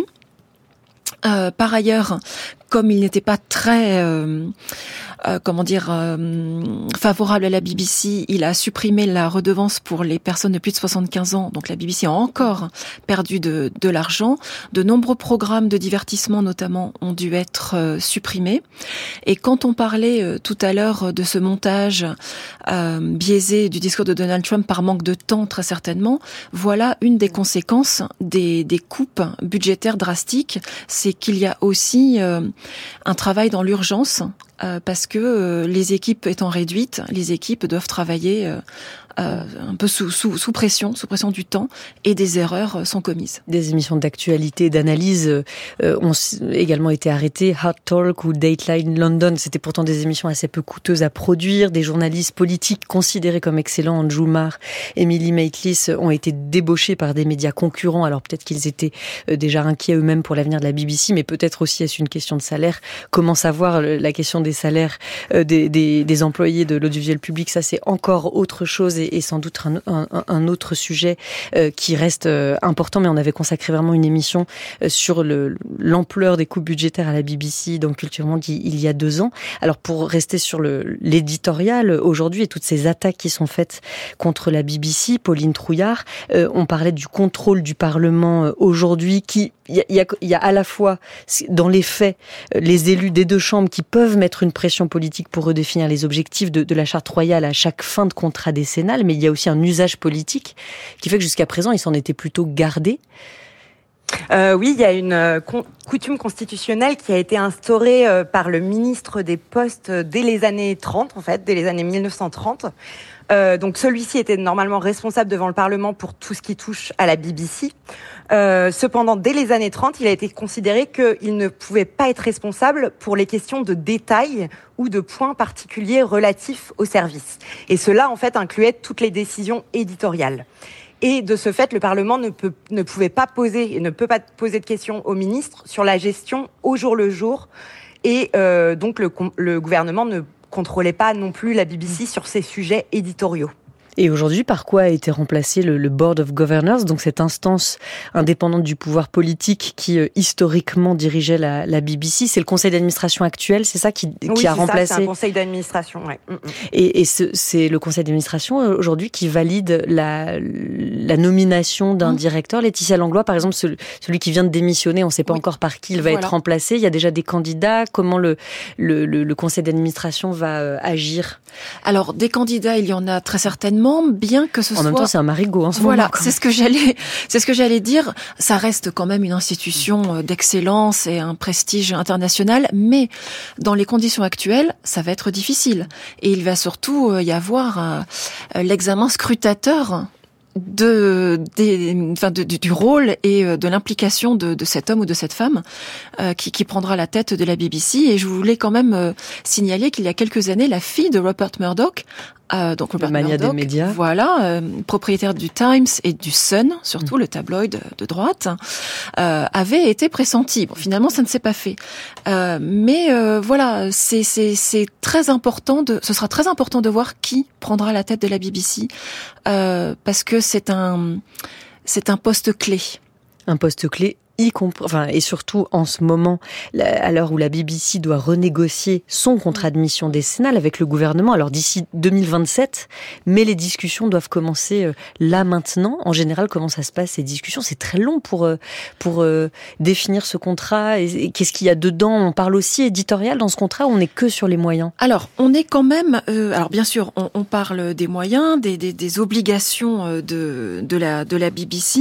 Euh, par ailleurs, comme il n'était pas très, euh, euh, comment dire, euh, favorable à la B B C, il a supprimé la redevance pour les personnes de plus de soixante-quinze ans. Donc la B B C a encore perdu de, de l'argent. De nombreux programmes de divertissement, notamment, ont dû être euh, supprimés. Et quand on parlait euh, tout à l'heure de ce montage euh, biaisé du discours de Donald Trump par manque de temps, très certainement, voilà une des conséquences des, des coupes budgétaires drastiques, c'est qu'il y a aussi euh, un travail dans l'urgence euh, parce que euh, les équipes étant réduites, les équipes doivent travailler euh, euh, un peu sous, sous, sous pression, sous pression du temps, et des erreurs euh, sont commises. Des émissions d'actualité, d'analyse euh, ont également été arrêtées. Hard Talk ou Dateline London, c'était pourtant des émissions assez peu coûteuses à produire. Des journalistes politiques considérés comme excellents, Andrew Marr, Emily Maitlis, ont été débauchés par des médias concurrents. Alors peut-être qu'ils étaient déjà inquiets eux-mêmes pour l'avenir de la B B C, mais peut-être aussi est-ce une question de salaire. Comment savoir la question des salaires des, des, des employés de l'audiovisuel public? Ça, c'est encore autre chose et, et sans doute un, un, un autre sujet euh, qui reste euh, important. Mais on avait consacré vraiment une émission euh, sur le, l'ampleur des coupes budgétaires à la B B C dans Culture Monde il, il y a deux ans. Alors pour rester sur le, l'éditorial aujourd'hui et toutes ces attaques qui sont faites contre la B B C, Pauline Trouillard, euh, on parlait du contrôle du Parlement euh, aujourd'hui qui il y, y, a, il y a à la fois, dans les faits, les élus des deux chambres qui peuvent mettre une pression politique pour redéfinir les objectifs de, de la charte royale à chaque fin de contrat décennal, mais il y a aussi un usage politique qui fait que jusqu'à présent, ils s'en étaient plutôt gardés. Euh, oui, il y a une euh, con- coutume constitutionnelle qui a été instaurée euh, par le ministre des Postes euh, dès les années trente, en fait, dès les années mille neuf cent trente. Euh, donc celui-ci était normalement responsable devant le Parlement pour tout ce qui touche à la B B C. Euh, cependant, dès les années trente, il a été considéré qu'il ne pouvait pas être responsable pour les questions de détails ou de points particuliers relatifs au service. Et cela, en fait, incluait toutes les décisions éditoriales. Et de ce fait, le Parlement ne peut, ne pouvait pas poser et ne peut pas poser de questions au ministre sur la gestion au jour le jour. Et euh, donc, le, le gouvernement ne contrôlait pas non plus la B B C sur ces sujets éditoriaux. Et aujourd'hui, par quoi a été remplacé le, le Board of Governors, donc cette instance indépendante du pouvoir politique qui euh, historiquement dirigeait la, la B B C? C'est le conseil d'administration actuel, c'est ça qui, qui oui, a c'est remplacé. Ça, c'est un conseil d'administration, ouais. Mm-mm. Et, et ce, c'est le conseil d'administration aujourd'hui qui valide la, la nomination d'un mmh. directeur. Laetitia Langlois, par exemple, celui, celui qui vient de démissionner, on ne sait pas oui. encore par qui il va voilà. être remplacé. Il y a déjà des candidats. Comment le, le, le, le conseil d'administration va euh, agir? Alors, des candidats, il y en a très certainement. Bien que ce en soit... même temps, c'est un marigot en ce voilà, moment. Voilà, c'est ce que j'allais, c'est ce que j'allais dire. Ça reste quand même une institution d'excellence et un prestige international, mais dans les conditions actuelles, ça va être difficile. Et il va surtout y avoir l'examen scrutateur de, des, enfin de, du rôle et de l'implication de, de cet homme ou de cette femme euh, qui, qui prendra la tête de la B B C. Et je voulais quand même euh, signaler qu'il y a quelques années, la fille de Rupert Murdoch, euh, donc Rupert le mania Murdoch, des médias, voilà, euh, propriétaire du Times et du Sun, surtout mmh. le tabloïd de droite, euh, avait été pressenti. Bon, finalement, ça ne s'est pas fait. Euh, mais euh, voilà, c'est, c'est, c'est très important de, ce sera très important de voir qui prendra la tête de la B B C, euh, parce que c'est un, c'est un poste clé. Un poste clé. Y compris, enfin, et surtout en ce moment, à l'heure où la B B C doit renégocier son contrat de mission décennal avec le gouvernement, alors d'ici deux mille vingt-sept, mais les discussions doivent commencer là maintenant. En général, comment ça se passe ces discussions? C'est très long pour pour euh, définir ce contrat. Et, et qu'est-ce qu'il y a dedans? On parle aussi éditorial dans ce contrat ou on n'est que sur les moyens? Alors, on est quand même. Euh, alors, bien sûr, on, on parle des moyens, des, des, des obligations de de la de la B B C.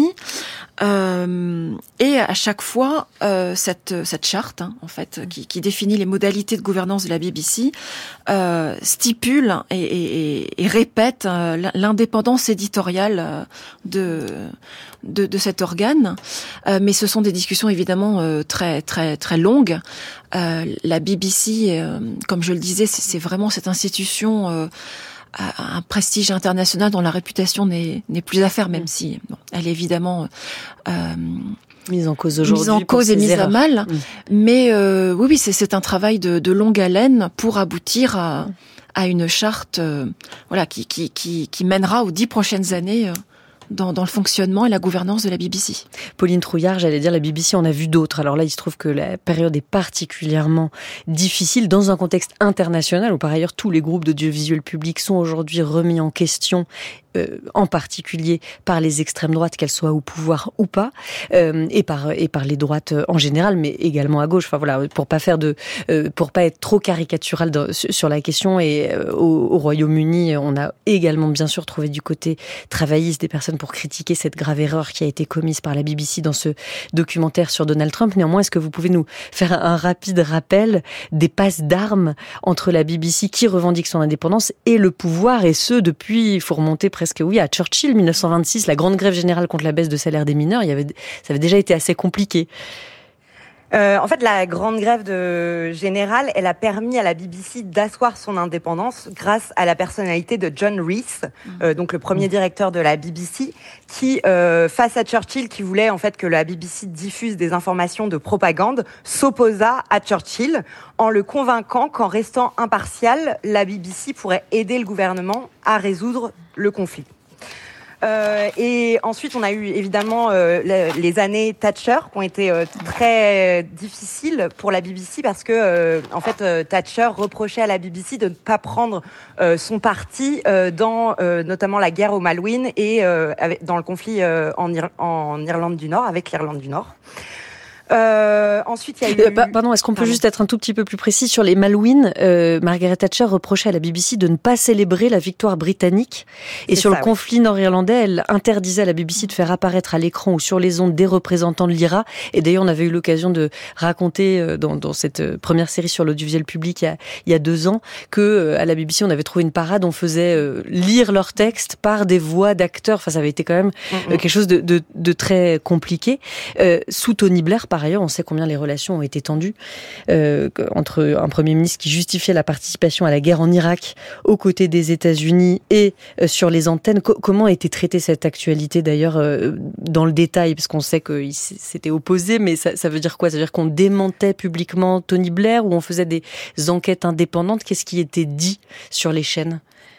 Euh, et à chaque fois, euh, cette cette charte, hein, en fait, qui, qui définit les modalités de gouvernance de la B B C, euh, stipule et, et, et répète euh, l'indépendance éditoriale de de, de cet organe. Euh, mais ce sont des discussions évidemment euh, très très très longues. Euh, la B B C, euh, comme je le disais, c'est, c'est vraiment cette institution. Euh, un prestige international dont la réputation n'est, n'est plus à faire, même si bon, elle est évidemment euh, mise en cause aujourd'hui, mise en cause et mise erreurs. à mal. Mmh. Mais euh, oui, oui, c'est, c'est un travail de, de longue haleine pour aboutir à, à une charte, euh, voilà, qui, qui, qui, qui mènera aux dix prochaines années. Euh, Dans, dans le fonctionnement et la gouvernance de la B B C. Pauline Trouillard, j'allais dire, la B B C en a vu d'autres. Alors là, il se trouve que la période est particulièrement difficile dans un contexte international où par ailleurs tous les groupes d'audiovisuel public sont aujourd'hui remis en question euh, en particulier par les extrêmes droites, qu'elles soient au pouvoir ou pas, euh, et par et par les droites en général, mais également à gauche. Enfin voilà, pour pas faire de, euh, pour pas être trop caricatural dans, sur la question. Et euh, au, au Royaume-Uni, on a également bien sûr trouvé du côté travailliste des personnes pour critiquer cette grave erreur qui a été commise par la B B C dans ce documentaire sur Donald Trump. Néanmoins, est-ce que vous pouvez nous faire un rapide rappel des passes d'armes entre la B B C qui revendique son indépendance et le pouvoir, et ce depuis, il faut remonter presque, oui, à Churchill, dix-neuf cent vingt-six, la grande grève générale contre la baisse de salaire des mineurs. Il y avait, ça avait déjà été assez compliqué. Euh, en fait, la grande grève de générale, elle a permis à la B B C d'asseoir son indépendance grâce à la personnalité de John Rees, euh, donc le premier directeur de la B B C, qui, euh, face à Churchill, qui voulait en fait que la B B C diffuse des informations de propagande, s'opposa à Churchill en le convainquant qu'en restant impartial, la B B C pourrait aider le gouvernement à résoudre le conflit. Euh, et ensuite, on a eu évidemment euh, les, les années Thatcher qui ont été euh, très difficiles pour la B B C parce que, euh, en fait, euh, Thatcher reprochait à la B B C de ne pas prendre euh, son parti euh, dans euh, notamment la guerre au Malouine et euh, avec, dans le conflit euh, en, Ir- en Irlande du Nord, avec l'Irlande du Nord. Euh, ensuite, il y a eu... Euh, pardon, est-ce qu'on peut pardon. juste être un tout petit peu plus précis sur les Malouines? euh, Margaret Thatcher reprochait à la B B C de ne pas célébrer la victoire britannique. Et C'est sur ça, le oui. conflit nord-irlandais, elle interdisait à la B B C de faire apparaître à l'écran ou sur les ondes des représentants de l'I R A. Et d'ailleurs, on avait eu l'occasion de raconter dans, dans cette première série sur l'audiovisuel public il y a, il y a deux ans que à la B B C, on avait trouvé une parade, on faisait lire leurs textes par des voix d'acteurs. Enfin, ça avait été quand même mm-hmm. quelque chose de, de, de très compliqué. Euh, sous Tony Blair, par ailleurs, on sait combien les relations ont été tendues euh, entre un Premier ministre qui justifiait la participation à la guerre en Irak aux côtés des États-Unis et euh, sur les antennes. Co- comment a été traitée cette actualité d'ailleurs euh, dans le détail? Parce qu'on sait qu'ils s'étaient opposés, mais ça, ça veut dire quoi? Ça veut dire qu'on démentait publiquement Tony Blair ou on faisait des enquêtes indépendantes? Qu'est-ce qui était dit sur les chaînes?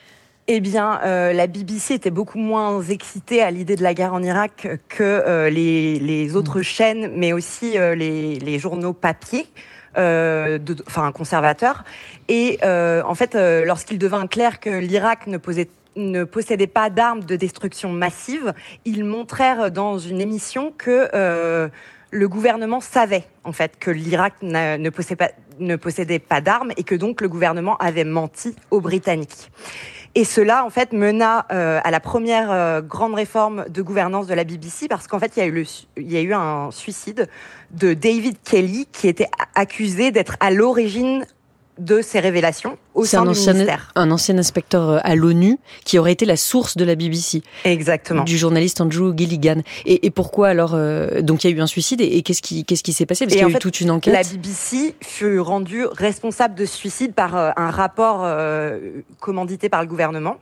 Eh bien, euh, la B B C était beaucoup moins excitée à l'idée de la guerre en Irak que euh, les, les autres mmh. chaînes, mais aussi euh, les, les journaux papier, euh, de, enfin conservateurs. Et euh, en fait, euh, lorsqu'il devint clair que l'Irak ne posait ne possédait pas d'armes de destruction massive, ils montrèrent dans une émission que euh, le gouvernement savait en fait que l'Irak ne possédait pas, ne possédait pas d'armes et que donc le gouvernement avait menti aux Britanniques. Et cela, en fait, mena euh, à la première euh, grande réforme de gouvernance de la B B C parce qu'en fait, il y a eu le, il y a eu un suicide de David Kelly qui était accusé d'être à l'origine de ces révélations au C'est sein un du ancien, ministère. un ancien inspecteur à l'ONU qui aurait été la source de la B B C. Exactement. Du journaliste Andrew Gilligan. Et, et pourquoi alors euh, donc il y a eu un suicide et, et qu'est-ce qui qu'est-ce qui s'est passé? Parce et qu'il y a eu fait, toute une enquête. La B B C fut rendue responsable de ce suicide par euh, un rapport euh, commandité par le gouvernement.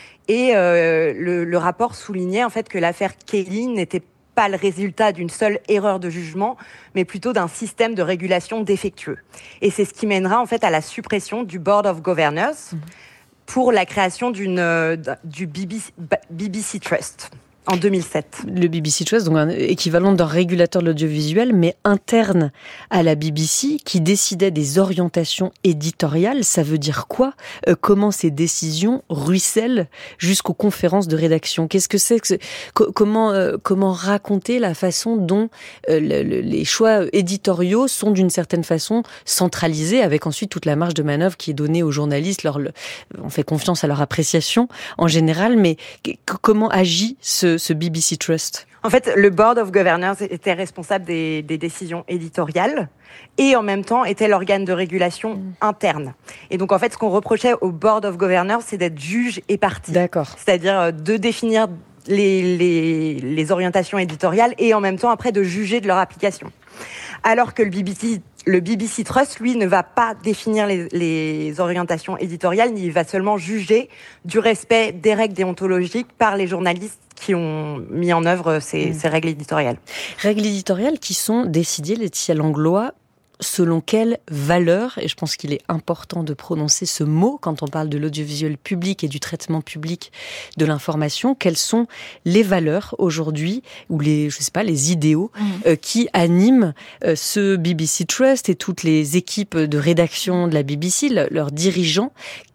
Et euh, le, le rapport soulignait en fait que l'affaire Kelly n'était pas le résultat d'une seule erreur de jugement, mais plutôt d'un système de régulation défectueux. Et c'est ce qui mènera en fait à la suppression du Board of Governors mmh. pour la création d'une, euh, du B B C, B B C Trust. En deux mille sept. Le B B C Trust, donc un équivalent d'un régulateur de l'audiovisuel, mais interne à la B B C, qui décidait des orientations éditoriales. Ça veut dire quoi? euh, Comment ces décisions ruissellent jusqu'aux conférences de rédaction? Qu'est-ce que c'est que c'est, co- comment, euh, comment raconter la façon dont euh, le, le, les choix éditoriaux sont d'une certaine façon centralisés, avec ensuite toute la marge de manœuvre qui est donnée aux journalistes. Leur, le, on fait confiance à leur appréciation en général, mais c- comment agit ce ce B B C Trust? En fait, le Board of Governors était responsable des, des décisions éditoriales et en même temps était l'organe de régulation mmh. interne. Et donc, en fait, ce qu'on reprochait au Board of Governors, c'est d'être juge et partie. D'accord. C'est-à-dire de définir les, les, les orientations éditoriales et en même temps, après, de juger de leur application. Alors que le B B C, le B B C Trust, lui, ne va pas définir les, les orientations éditoriales, il va seulement juger du respect des règles déontologiques par les journalistes qui ont mis en œuvre ces, mmh. ces règles éditoriales. Règles éditoriales qui sont décidées, Laetitia Langlois, selon quelles valeurs, et je pense qu'il est important de prononcer ce mot quand on parle de l'audiovisuel public et du traitement public de l'information, quelles sont les valeurs aujourd'hui, ou les, je sais pas, les idéaux mmh. euh, qui animent euh, ce B B C Trust et toutes les équipes de rédaction de la B B C, le, leurs dirigeants.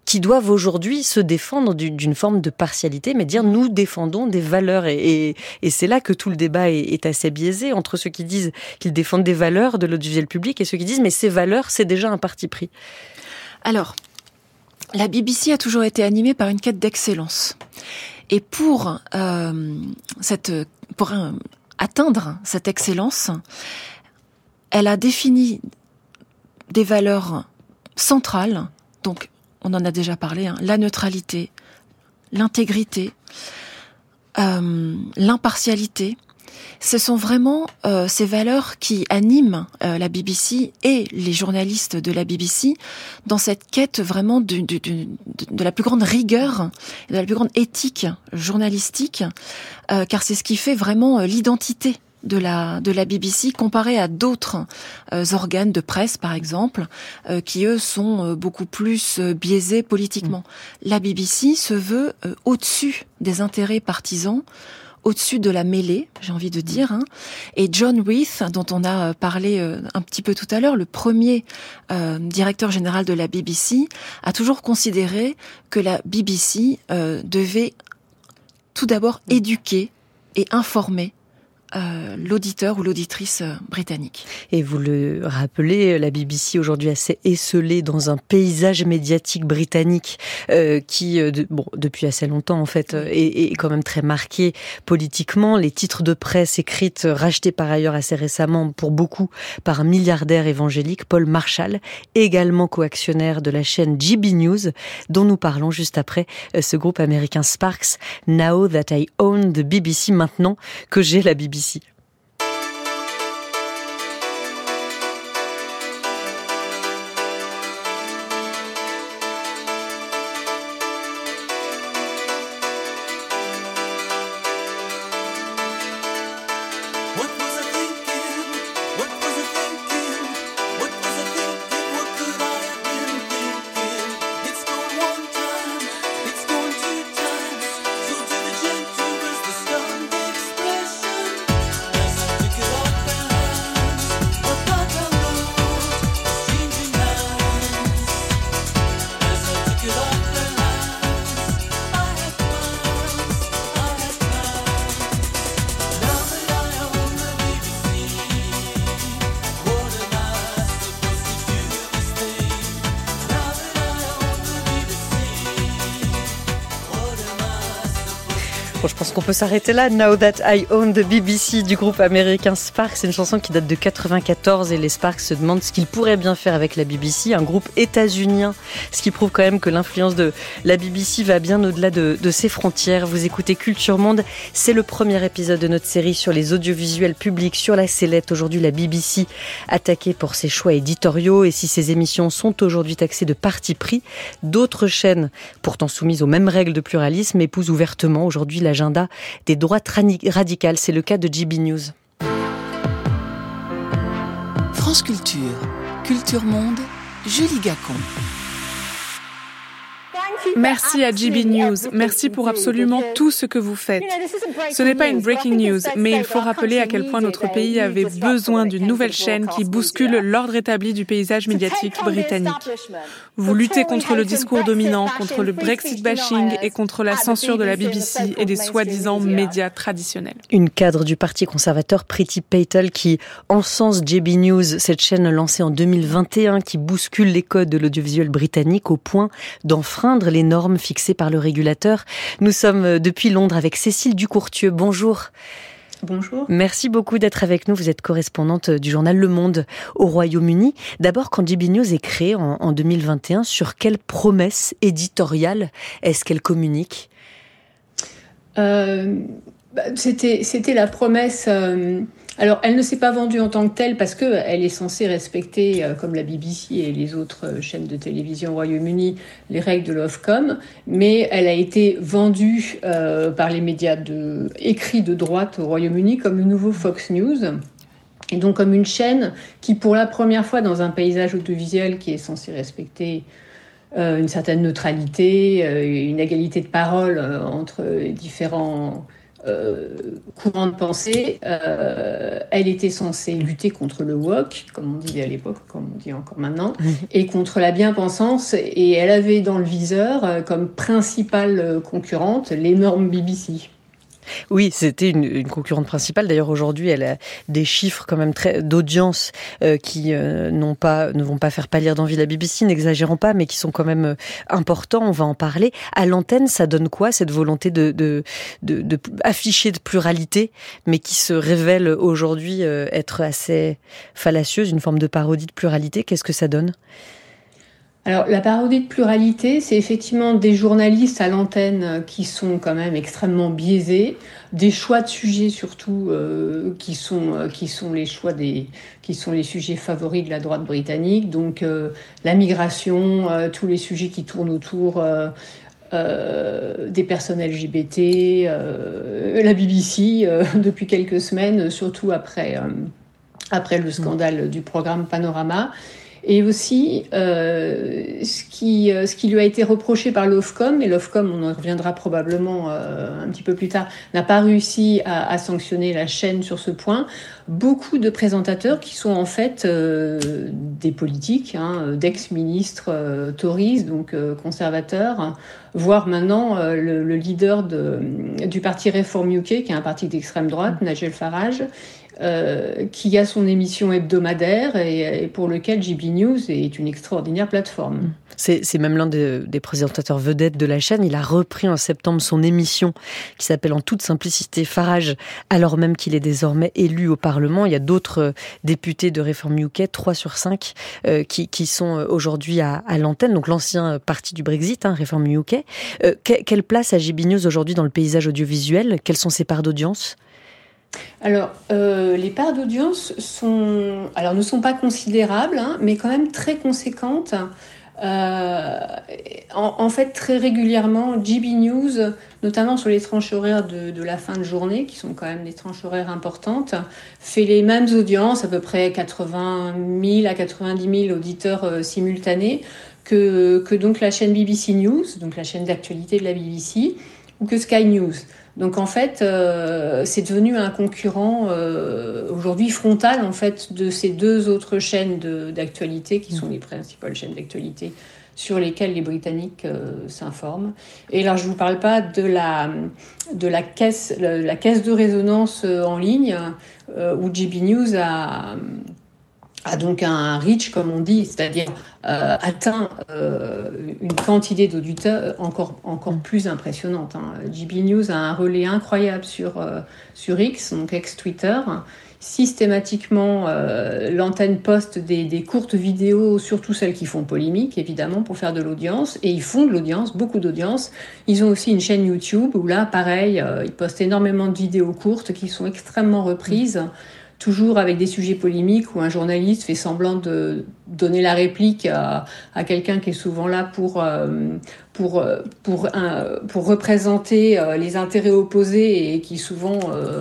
qui doivent aujourd'hui se défendre d'une forme de partialité, mais dire nous défendons des valeurs. Et, et, et c'est là que tout le débat est, est assez biaisé entre ceux qui disent qu'ils défendent des valeurs de l'audiovisuel public et ceux qui disent mais ces valeurs, c'est déjà un parti pris. Alors, la B B C a toujours été animée par une quête d'excellence. Et pour, euh, cette, pour euh, atteindre cette excellence, elle a défini des valeurs centrales, donc on en a déjà parlé, hein, la neutralité, l'intégrité, euh, l'impartialité. Ce sont vraiment euh, ces valeurs qui animent euh, la B B C et les journalistes de la B B C dans cette quête vraiment de, de, de, de la plus grande rigueur, de la plus grande éthique journalistique, euh, car c'est ce qui fait vraiment euh, l'identité de la de la B B C comparé à d'autres euh, organes de presse par exemple euh, qui eux sont euh, beaucoup plus euh, biaisés politiquement. Mmh. La B B C se veut euh, au-dessus des intérêts partisans, au-dessus de la mêlée, j'ai envie de dire. Hein. Et John Reith, dont on a parlé euh, un petit peu tout à l'heure, le premier euh, directeur général de la B B C, a toujours considéré que la B B C euh, devait tout d'abord éduquer et informer Euh, l'auditeur ou l'auditrice euh, britannique. Et vous le rappelez, la B B C aujourd'hui assez esselée dans un paysage médiatique britannique euh, qui, euh, de, bon, depuis assez longtemps en fait, euh, est, est quand même très marqué politiquement. Les titres de presse écrites, rachetés par ailleurs assez récemment pour beaucoup par un milliardaire évangélique, Paul Marshall, également coactionnaire de la chaîne G B News, dont nous parlons juste après euh, ce groupe américain Sparks. Now that I own the B B C, maintenant que j'ai la B B C. Bon, je pense qu'on peut s'arrêter là. Now That I Own the B B C du groupe américain Sparks. C'est une chanson qui date de quatre-vingt-quatorze et les Sparks se demandent ce qu'ils pourraient bien faire avec la B B C, un groupe états-unien, ce qui prouve quand même que l'influence de la B B C va bien au-delà de, de ses frontières. Vous écoutez Culture Monde, c'est le premier épisode de notre série sur les audiovisuels publics, sur la sellette. Aujourd'hui, la B B C attaquée pour ses choix éditoriaux, et si ces émissions sont aujourd'hui taxées de parti pris, d'autres chaînes, pourtant soumises aux mêmes règles de pluralisme, épousent ouvertement aujourd'hui l'agenda des droites radicales. C'est le cas de G B News. France Culture, Culture Monde, Julie Gacon. Merci à G B News, merci pour absolument tout ce que vous faites. Ce n'est pas une breaking news, mais il faut rappeler à quel point notre pays avait besoin d'une nouvelle chaîne qui bouscule l'ordre établi du paysage médiatique britannique. Vous luttez contre le discours dominant, contre le Brexit bashing et contre la censure de la B B C et des soi-disant médias traditionnels. Une cadre du Parti conservateur, Priti Patel, qui encense G B News, cette chaîne lancée en deux mille vingt et un qui bouscule les codes de l'audiovisuel britannique au point d'enfreindre les normes fixées par le régulateur. Nous sommes depuis Londres avec Cécile Ducourtieu. Bonjour. Bonjour. Merci beaucoup d'être avec nous. Vous êtes correspondante du journal Le Monde au Royaume-Uni. D'abord, quand G B News est créée en, en deux mille vingt et un, sur quelle promesse éditoriale est-ce qu'elle communique ? euh, c'était, c'était la promesse... Euh, alors, elle ne s'est pas vendue en tant que telle parce qu'elle est censée respecter, euh, comme la B B C et les autres euh, chaînes de télévision au Royaume-Uni, les règles de l'Ofcom, mais elle a été vendue euh, par les médias de, écrits de droite au Royaume-Uni comme le nouveau Fox News, et donc comme une chaîne qui, pour la première fois dans un paysage audiovisuel qui est censé respecter euh, une certaine neutralité, euh, une égalité de parole euh, entre les différents euh, courant de pensée, euh, elle était censée lutter contre le woke, comme on dit à l'époque, comme on dit encore maintenant, mmh. et contre la bien-pensance, et elle avait dans le viseur euh, comme principale concurrente l'énorme B B C. Oui, c'était une, une concurrente principale. D'ailleurs, aujourd'hui, elle a des chiffres quand même très d'audience euh, qui euh, n'ont pas, ne vont pas faire pâlir d'envie la B B C, n'exagérons pas, mais qui sont quand même euh, importants. On va en parler. À l'antenne, ça donne quoi, cette volonté de, de, de, de afficher de pluralité, mais qui se révèle aujourd'hui euh, être assez fallacieuse, une forme de parodie de pluralité? Qu'est-ce que ça donne ? Alors, la parodie de pluralité, c'est effectivement des journalistes à l'antenne qui sont quand même extrêmement biaisés, des choix de sujets surtout euh, qui sont euh, qui sont les choix des qui sont les sujets favoris de la droite britannique, donc euh, la migration, euh, tous les sujets qui tournent autour euh, euh, des personnes L G B T, euh, la B B C euh, depuis quelques semaines, surtout après euh, après le scandale du programme Panorama. Et aussi, euh, ce, qui, euh, ce qui lui a été reproché par l'Ofcom, et l'Ofcom, on en reviendra probablement euh, un petit peu plus tard, n'a pas réussi à, à sanctionner la chaîne sur ce point. Beaucoup de présentateurs qui sont en fait euh, des politiques, hein, d'ex-ministres euh, Tories, donc euh, conservateurs, voire maintenant euh, le, le leader de, du parti Reform U K, qui est un parti d'extrême droite, Nigel Farage, Euh, qui a son émission hebdomadaire et, et pour lequel G B News est une extraordinaire plateforme. C'est, c'est même l'un des, des présentateurs vedettes de la chaîne. Il a repris en septembre son émission qui s'appelle En toute simplicité Farage, alors même qu'il est désormais élu au Parlement. Il y a d'autres députés de Reform U K, trois sur cinq, euh, qui, qui sont aujourd'hui à, à l'antenne. Donc l'ancien parti du Brexit, hein, Reform U K. Euh, que, quelle place a G B News aujourd'hui dans le paysage audiovisuel ? Quelles sont ses parts d'audience ? Alors, euh, les parts d'audience sont, alors, ne sont pas considérables, hein, mais quand même très conséquentes. Euh, en, en fait, très régulièrement, G B News, notamment sur les tranches horaires de, de la fin de journée, qui sont quand même des tranches horaires importantes, fait les mêmes audiences, à peu près quatre-vingt mille à quatre-vingt-dix mille auditeurs euh, simultanés, que, que donc la chaîne B B C News, donc la chaîne d'actualité de la B B C, ou que Sky News. Donc en fait, euh, c'est devenu un concurrent euh, aujourd'hui frontal en fait de ces deux autres chaînes de, d'actualité qui sont les principales chaînes d'actualité sur lesquelles les Britanniques euh, s'informent. Et là, je vous parle pas de la de la caisse la, la caisse de résonance en ligne euh, où G B News a a donc un reach, comme on dit, c'est-à-dire euh, atteint euh, une quantité d'auditeurs encore, encore plus impressionnante. Hein. G B News a un relais incroyable sur, euh, sur X, donc ex-Twitter. Systématiquement, euh, l'antenne poste des, des courtes vidéos, surtout celles qui font polémique, évidemment, pour faire de l'audience. Et ils font de l'audience, beaucoup d'audience. Ils ont aussi une chaîne YouTube où là, pareil, euh, ils postent énormément de vidéos courtes qui sont extrêmement reprises. Mmh. Toujours avec des sujets polémiques où un journaliste fait semblant de donner la réplique à, à quelqu'un qui est souvent là pour, pour, pour, un, pour représenter les intérêts opposés et qui souvent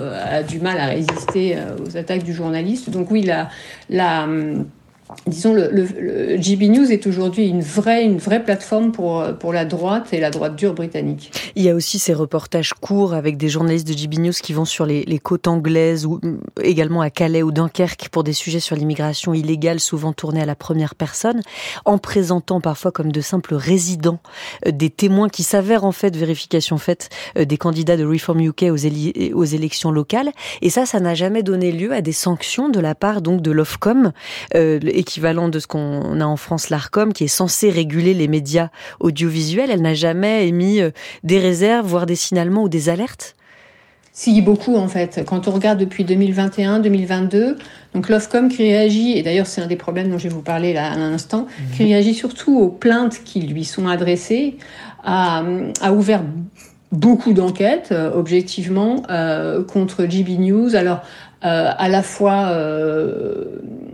a du mal à résister aux attaques du journaliste. Donc oui, la... la disons, le, le, le G B News est aujourd'hui une vraie, une vraie plateforme pour, pour la droite et la droite dure britannique. Il y a aussi ces reportages courts avec des journalistes de G B News qui vont sur les, les côtes anglaises ou également à Calais ou Dunkerque pour des sujets sur l'immigration illégale, souvent tournés à la première personne, en présentant parfois comme de simples résidents des témoins qui s'avèrent en fait, vérification faite, des candidats de Reform U K aux, éli- aux élections locales. Et ça, ça n'a jamais donné lieu à des sanctions de la part donc de l'Ofcom, euh, équivalent de ce qu'on a en France, l'Arcom, qui est censé réguler les médias audiovisuels. Elle n'a jamais émis des réserves, voire des signalements ou des alertes ? Si, beaucoup en fait. Quand on regarde depuis deux mille vingt et un deux mille vingt-deux, donc l'Ofcom qui réagit, et d'ailleurs c'est un des problèmes dont je vais vous parler là à l'instant, mmh. qui réagit surtout aux plaintes qui lui sont adressées, a, a ouvert beaucoup d'enquêtes, euh, objectivement, euh, contre G B News. Alors, euh, à la fois... Euh,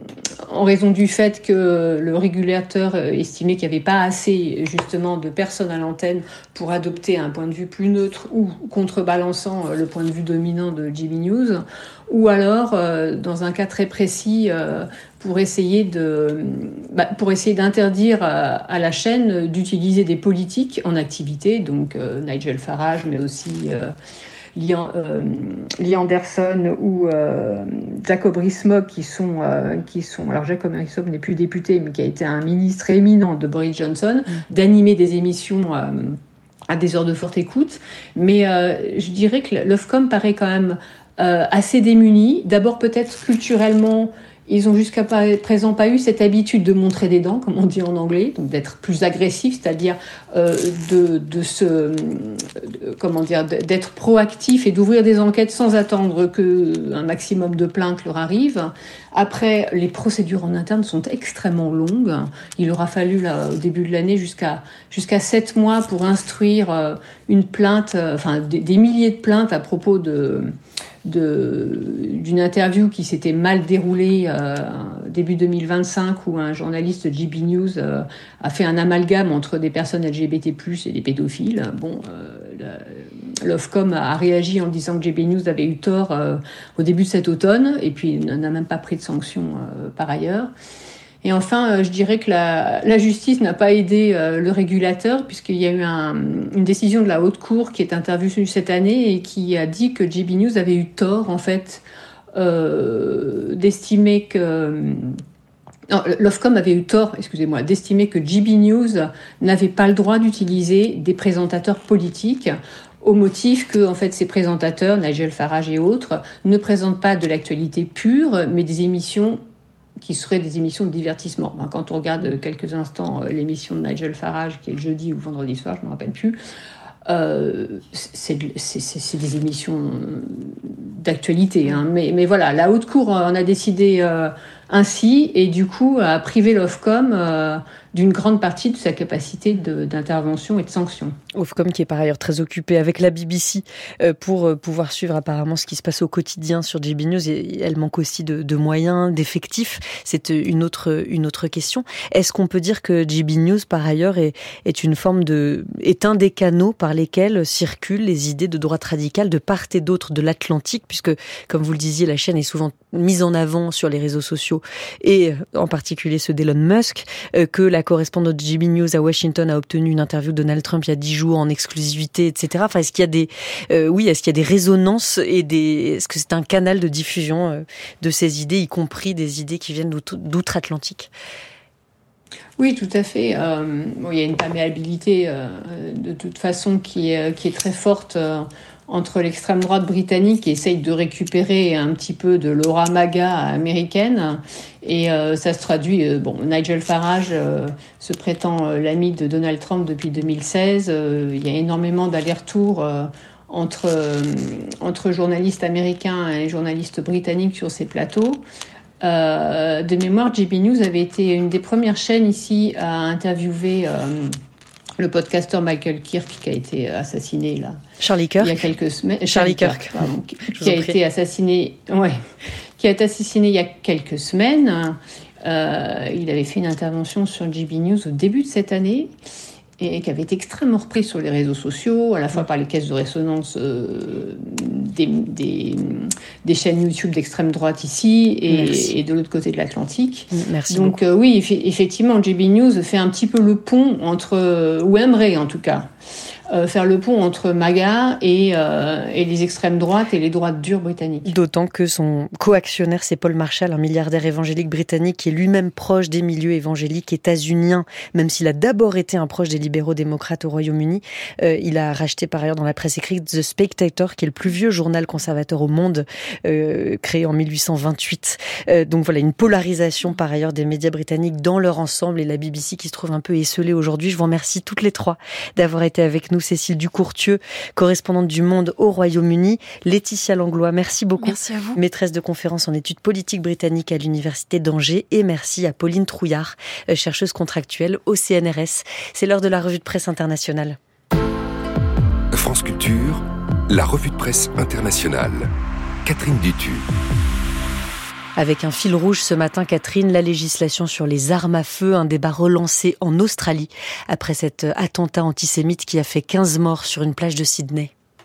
en raison du fait que le régulateur estimait qu'il n'y avait pas assez, justement, de personnes à l'antenne pour adopter un point de vue plus neutre ou contrebalançant le point de vue dominant de G B News, ou alors, euh, dans un cas très précis, euh, pour essayer de, bah, pour essayer d'interdire à, à la chaîne d'utiliser des politiques en activité, donc euh, Nigel Farage, mais aussi... Euh, Lee, euh, Lee Anderson ou euh, Jacob Rees-Mogg, qui sont, euh, qui sont... Alors Jacob Rees-Mogg n'est plus député, mais qui a été un ministre éminent de Boris Johnson, mmh. d'animer des émissions euh, à des heures de forte écoute. Mais euh, je dirais que l'Ofcom paraît quand même euh, assez démuni. D'abord peut-être culturellement... Ils ont jusqu'à présent pas eu cette habitude de montrer des dents, comme on dit en anglais, donc d'être plus agressif, c'est-à-dire euh, de, de se, de, comment dire, d'être proactif et d'ouvrir des enquêtes sans attendre qu'un maximum de plaintes leur arrivent. Après, les procédures en interne sont extrêmement longues. Il aura fallu là, au début de l'année jusqu'à jusqu'à sept mois pour instruire euh, une plainte, euh, enfin des, des milliers de plaintes à propos de De, d'une interview qui s'était mal déroulée euh, début deux mille vingt-cinq, où un journaliste de G B News euh, a fait un amalgame entre des personnes L G B T plus, et des pédophiles. Bon, euh, l'Ofcom a réagi en disant que G B News avait eu tort euh, au début de cet automne, et puis n'a même pas pris de sanctions euh, par ailleurs. Et enfin, euh, je dirais que la, la justice n'a pas aidé euh, le régulateur, puisqu'il y a eu un, une décision de la Haute Cour qui est intervenue cette année et qui a dit que G B News avait eu tort, en fait, euh, d'estimer que... Non, l'Ofcom avait eu tort, excusez-moi, d'estimer que G B News n'avait pas le droit d'utiliser des présentateurs politiques, au motif que, en fait, ces présentateurs, Nigel Farage et autres, ne présentent pas de l'actualité pure, mais des émissions qui seraient des émissions de divertissement. Quand on regarde quelques instants l'émission de Nigel Farage, qui est le jeudi ou le vendredi soir, je ne me rappelle plus, euh, c'est, c'est, c'est des émissions d'actualité. Hein. Mais, mais voilà, la Haute Cour en a décidé euh, ainsi, et du coup a privé l'Ofcom euh, d'une grande partie de sa capacité de, d'intervention et de sanction. Ofcom qui est par ailleurs très occupée avec la B B C euh, pour euh, pouvoir suivre apparemment ce qui se passe au quotidien sur G B News, et elle manque aussi de, de moyens, d'effectifs. C'est une autre, une autre question. Est-ce qu'on peut dire que G B News par ailleurs est, est une forme de, est un des canaux par lesquels circulent les idées de droite radicale de part et d'autre de l'Atlantique, puisque comme vous le disiez, la chaîne est souvent mise en avant sur les réseaux sociaux, et en particulier ceux d'Elon Musk, euh, que la correspondante de G B News à Washington a obtenu une interview de Donald Trump il y a dix jours en exclusivité, et cetera. Enfin, est-ce qu'il y a des, euh, oui, est-ce qu'il y a des résonances et des, est-ce que c'est un canal de diffusion euh, de ces idées, y compris des idées qui viennent d'outre-Atlantique? Oui, tout à fait. Euh, bon, il y a une perméabilité euh, de toute façon qui est, qui est très forte euh, entre l'extrême droite britannique qui essaye de récupérer un petit peu de l'aura MAGA américaine. Et euh, ça se traduit... Euh, bon, Nigel Farage euh, se prétend euh, l'ami de Donald Trump depuis deux mille seize. Euh, il y a énormément d'allers-retours euh, entre, euh, entre journalistes américains et journalistes britanniques sur ces plateaux. Euh, de mémoire, G B News avait été une des premières chaînes ici à interviewer euh, le podcasteur Michael Kirk, qui a été assassiné là. Charlie Kirk. Il y a quelques semaines. Charlie, Charlie Kirk, Kirk pardon, qui, qui a été assassiné. Ouais, qui a été assassiné il y a quelques semaines. Euh, il avait fait une intervention sur G B News au début de cette année, et qui avait été extrêmement repris sur les réseaux sociaux, à la fois par les caisses de résonance euh, des, des, des chaînes YouTube d'extrême droite ici et, et de l'autre côté de l'Atlantique. Merci Donc euh, oui, eff- effectivement, G B News fait un petit peu le pont entre, ou aimerait en tout cas, Euh, faire le pont entre MAGA et, euh, et les extrêmes droites et les droites dures britanniques. D'autant que son coactionnaire, c'est Paul Marshall, un milliardaire évangélique britannique qui est lui-même proche des milieux évangéliques états-uniens, même s'il a d'abord été un proche des libéraux démocrates au Royaume-Uni. Euh, il a racheté par ailleurs dans la presse écrite The Spectator, qui est le plus vieux journal conservateur au monde, euh, créé en mille huit cent vingt-huit. Euh, donc voilà, une polarisation par ailleurs des médias britanniques dans leur ensemble, et la B B C qui se trouve un peu esseulée aujourd'hui. Je vous remercie toutes les trois d'avoir été avec nous. Cécile Ducourtieu, correspondante du Monde au Royaume-Uni. Laetitia Langlois, merci beaucoup. Merci à vous. Maîtresse de conférences en études politiques britanniques à l'Université d'Angers. Et merci à Pauline Trouillard, chercheuse contractuelle au C N R S. C'est l'heure de la revue de presse internationale. France Culture, la revue de presse internationale. Catherine Dutu. Avec un fil rouge ce matin, Catherine, la législation sur les armes à feu, un débat relancé en Australie après cet attentat antisémite qui a fait quinze morts sur une plage de Sydney.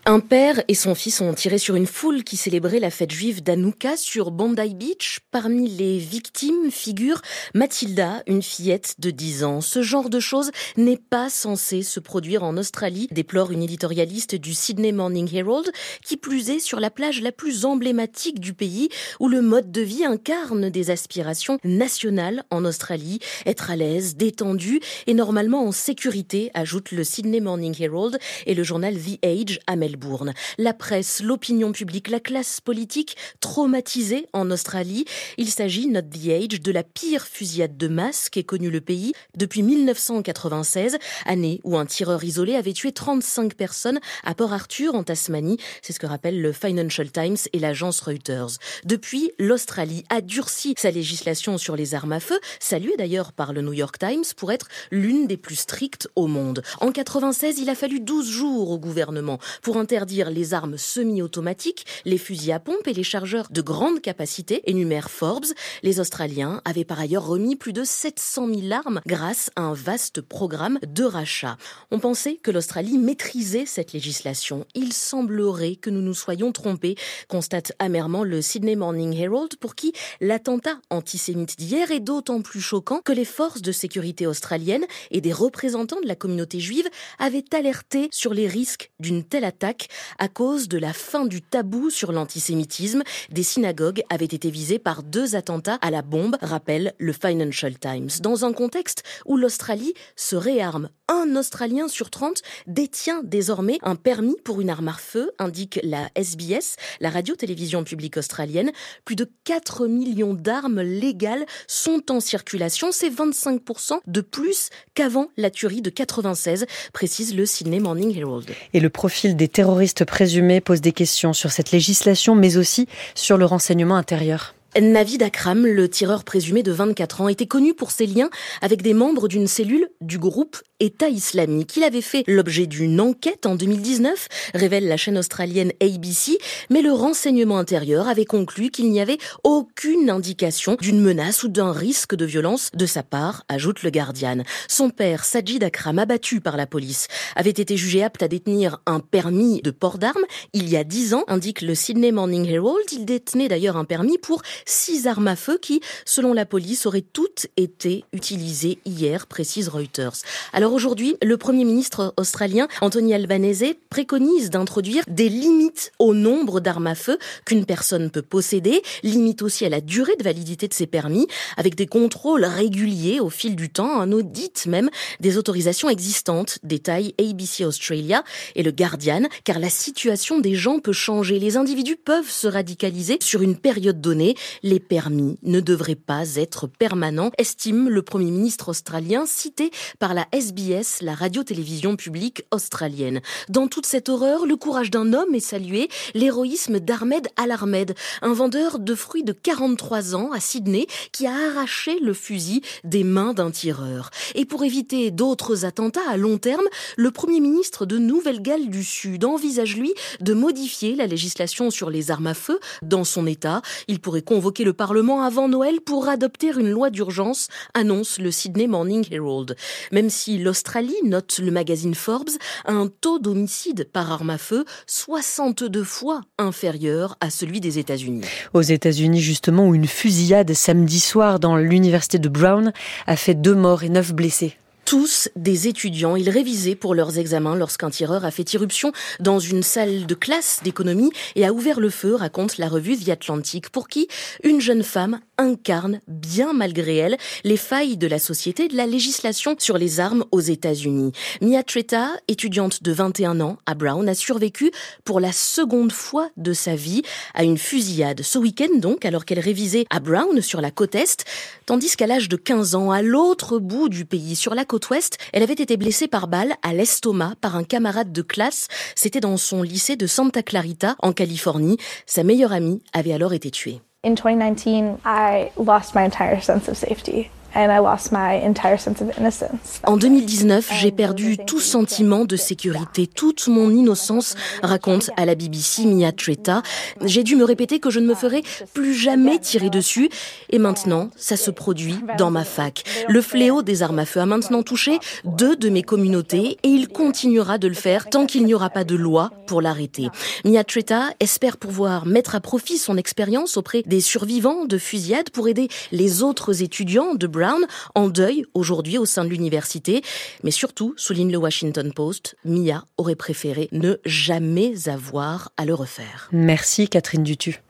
Un père et son fils ont tiré sur une foule qui célébrait la fête juive d'Hanouka sur Bondi Beach. Parmi les victimes figure Mathilda, une fillette de dix ans. Ce genre de choses n'est pas censé se produire en Australie, déplore une éditorialiste du Sydney Morning Herald, qui plus est sur la plage la plus emblématique du pays, où le mode de vie incarne des aspirations nationales en Australie. Être à l'aise, détendu et normalement en sécurité, ajoute le Sydney Morning Herald et le journal The Age à Melbourne. La presse, l'opinion publique, la classe politique traumatisée en Australie. Il s'agit, note The Age, de la pire fusillade de masse qu'ait connue le pays depuis mille neuf cent quatre-vingt-seize, année où un tireur isolé avait tué trente-cinq personnes à Port Arthur en Tasmanie. C'est ce que rappellent le Financial Times et l'agence Reuters. Depuis, l'Australie a durci sa législation sur les armes à feu, saluée d'ailleurs par le New York Times pour être l'une des plus strictes au monde. En quatre-vingt-seize, il a fallu douze jours au gouvernement pour interdire les armes semi-automatiques, les fusils à pompe et les chargeurs de grande capacité, énumère Forbes. Les Australiens avaient par ailleurs remis plus de sept cent mille armes grâce à un vaste programme de rachat. On pensait que l'Australie maîtrisait cette législation. Il semblerait que nous nous soyons trompés, constate amèrement le Sydney Morning Herald, pour qui l'attentat antisémite d'hier est d'autant plus choquant que les forces de sécurité australiennes et des représentants de la communauté juive avaient alerté sur les risques d'une telle attaque à cause de la fin du tabou sur l'antisémitisme. Des synagogues avaient été visées par deux attentats à la bombe, rappelle le Financial Times. Dans un contexte où l'Australie se réarme. Un Australien sur trente détient désormais un permis pour une arme à feu, indique la S B S, la radio-télévision publique australienne. Plus de quatre millions d'armes légales sont en circulation. C'est vingt-cinq pour cent de plus qu'avant la tuerie de quatre-vingt-seize, précise le Sydney Morning Herald. Et le profil des terroristes présumés pose des questions sur cette législation, mais aussi sur le renseignement intérieur. Navid Akram, le tireur présumé de vingt-quatre ans, était connu pour ses liens avec des membres d'une cellule du groupe État islamique. Il avait fait l'objet d'une enquête en deux mille dix-neuf, révèle la chaîne australienne A B C, mais le renseignement intérieur avait conclu qu'il n'y avait aucune indication d'une menace ou d'un risque de violence de sa part, ajoute le Guardian. Son père, Sajid Akram, abattu par la police, avait été jugé apte à détenir un permis de port d'armes il y a dix ans, indique le Sydney Morning Herald. Il détenait d'ailleurs un permis pour six armes à feu qui, selon la police, auraient toutes été utilisées hier, précise Reuters. Alors aujourd'hui, le Premier ministre australien, Anthony Albanese, préconise d'introduire des limites au nombre d'armes à feu qu'une personne peut posséder, limite aussi à la durée de validité de ses permis, avec des contrôles réguliers au fil du temps, un audit même des autorisations existantes, détaille A B C Australia et le Guardian, car la situation des gens peut changer. Les individus peuvent se radicaliser sur une période donnée. Les permis ne devraient pas être permanents, estime le Premier ministre australien, cité par la S B S, la radio-télévision publique australienne. Dans toute cette horreur, le courage d'un homme est salué, l'héroïsme d'Ahmed Al-Ahmed, un vendeur de fruits de quarante-trois ans à Sydney qui a arraché le fusil des mains d'un tireur. Et pour éviter d'autres attentats à long terme, le Premier ministre de Nouvelle-Galles du Sud envisage, lui, de modifier la législation sur les armes à feu dans son État. Il pourrait convoquer le Parlement avant Noël pour adopter une loi d'urgence, annonce le Sydney Morning Herald. Même si l'Australie, note le magazine Forbes, a un taux d'homicide par arme à feu soixante-deux fois inférieur à celui des États-Unis. Aux États-Unis, justement, où une fusillade samedi soir dans l'université de Brown a fait deux morts et neuf blessés. Tous des étudiants, ils révisaient pour leurs examens lorsqu'un tireur a fait irruption dans une salle de classe d'économie et a ouvert le feu, raconte la revue The Atlantic, pour qui une jeune femme incarne, bien malgré elle, les failles de la société et de la législation sur les armes aux États-Unis. Mia Tretta, étudiante de vingt et un ans à Brown, a survécu pour la seconde fois de sa vie à une fusillade. Ce week-end donc, alors qu'elle révisait à Brown sur la côte Est, tandis qu'à l'âge de quinze ans, à l'autre bout du pays, sur la côte Ouest, elle avait été blessée par balle à l'estomac par un camarade de classe. C'était dans son lycée de Santa Clarita, en Californie. Sa meilleure amie avait alors été tuée. In twenty nineteen, I lost my entire sense of safety. En deux mille dix-neuf, j'ai perdu tout sentiment de sécurité, toute mon innocence, raconte à la B B C Mia Tretta. J'ai dû me répéter que je ne me ferais plus jamais tirer dessus. Et maintenant, ça se produit dans ma fac. Le fléau des armes à feu a maintenant touché deux de mes communautés et il continuera de le faire tant qu'il n'y aura pas de loi pour l'arrêter. Mia Tretta espère pouvoir mettre à profit son expérience auprès des survivants de fusillades pour aider les autres étudiants de Brown en deuil aujourd'hui au sein de l'université. Mais surtout, souligne le Washington Post, Mia aurait préféré ne jamais avoir à le refaire. Merci Catherine Dutu.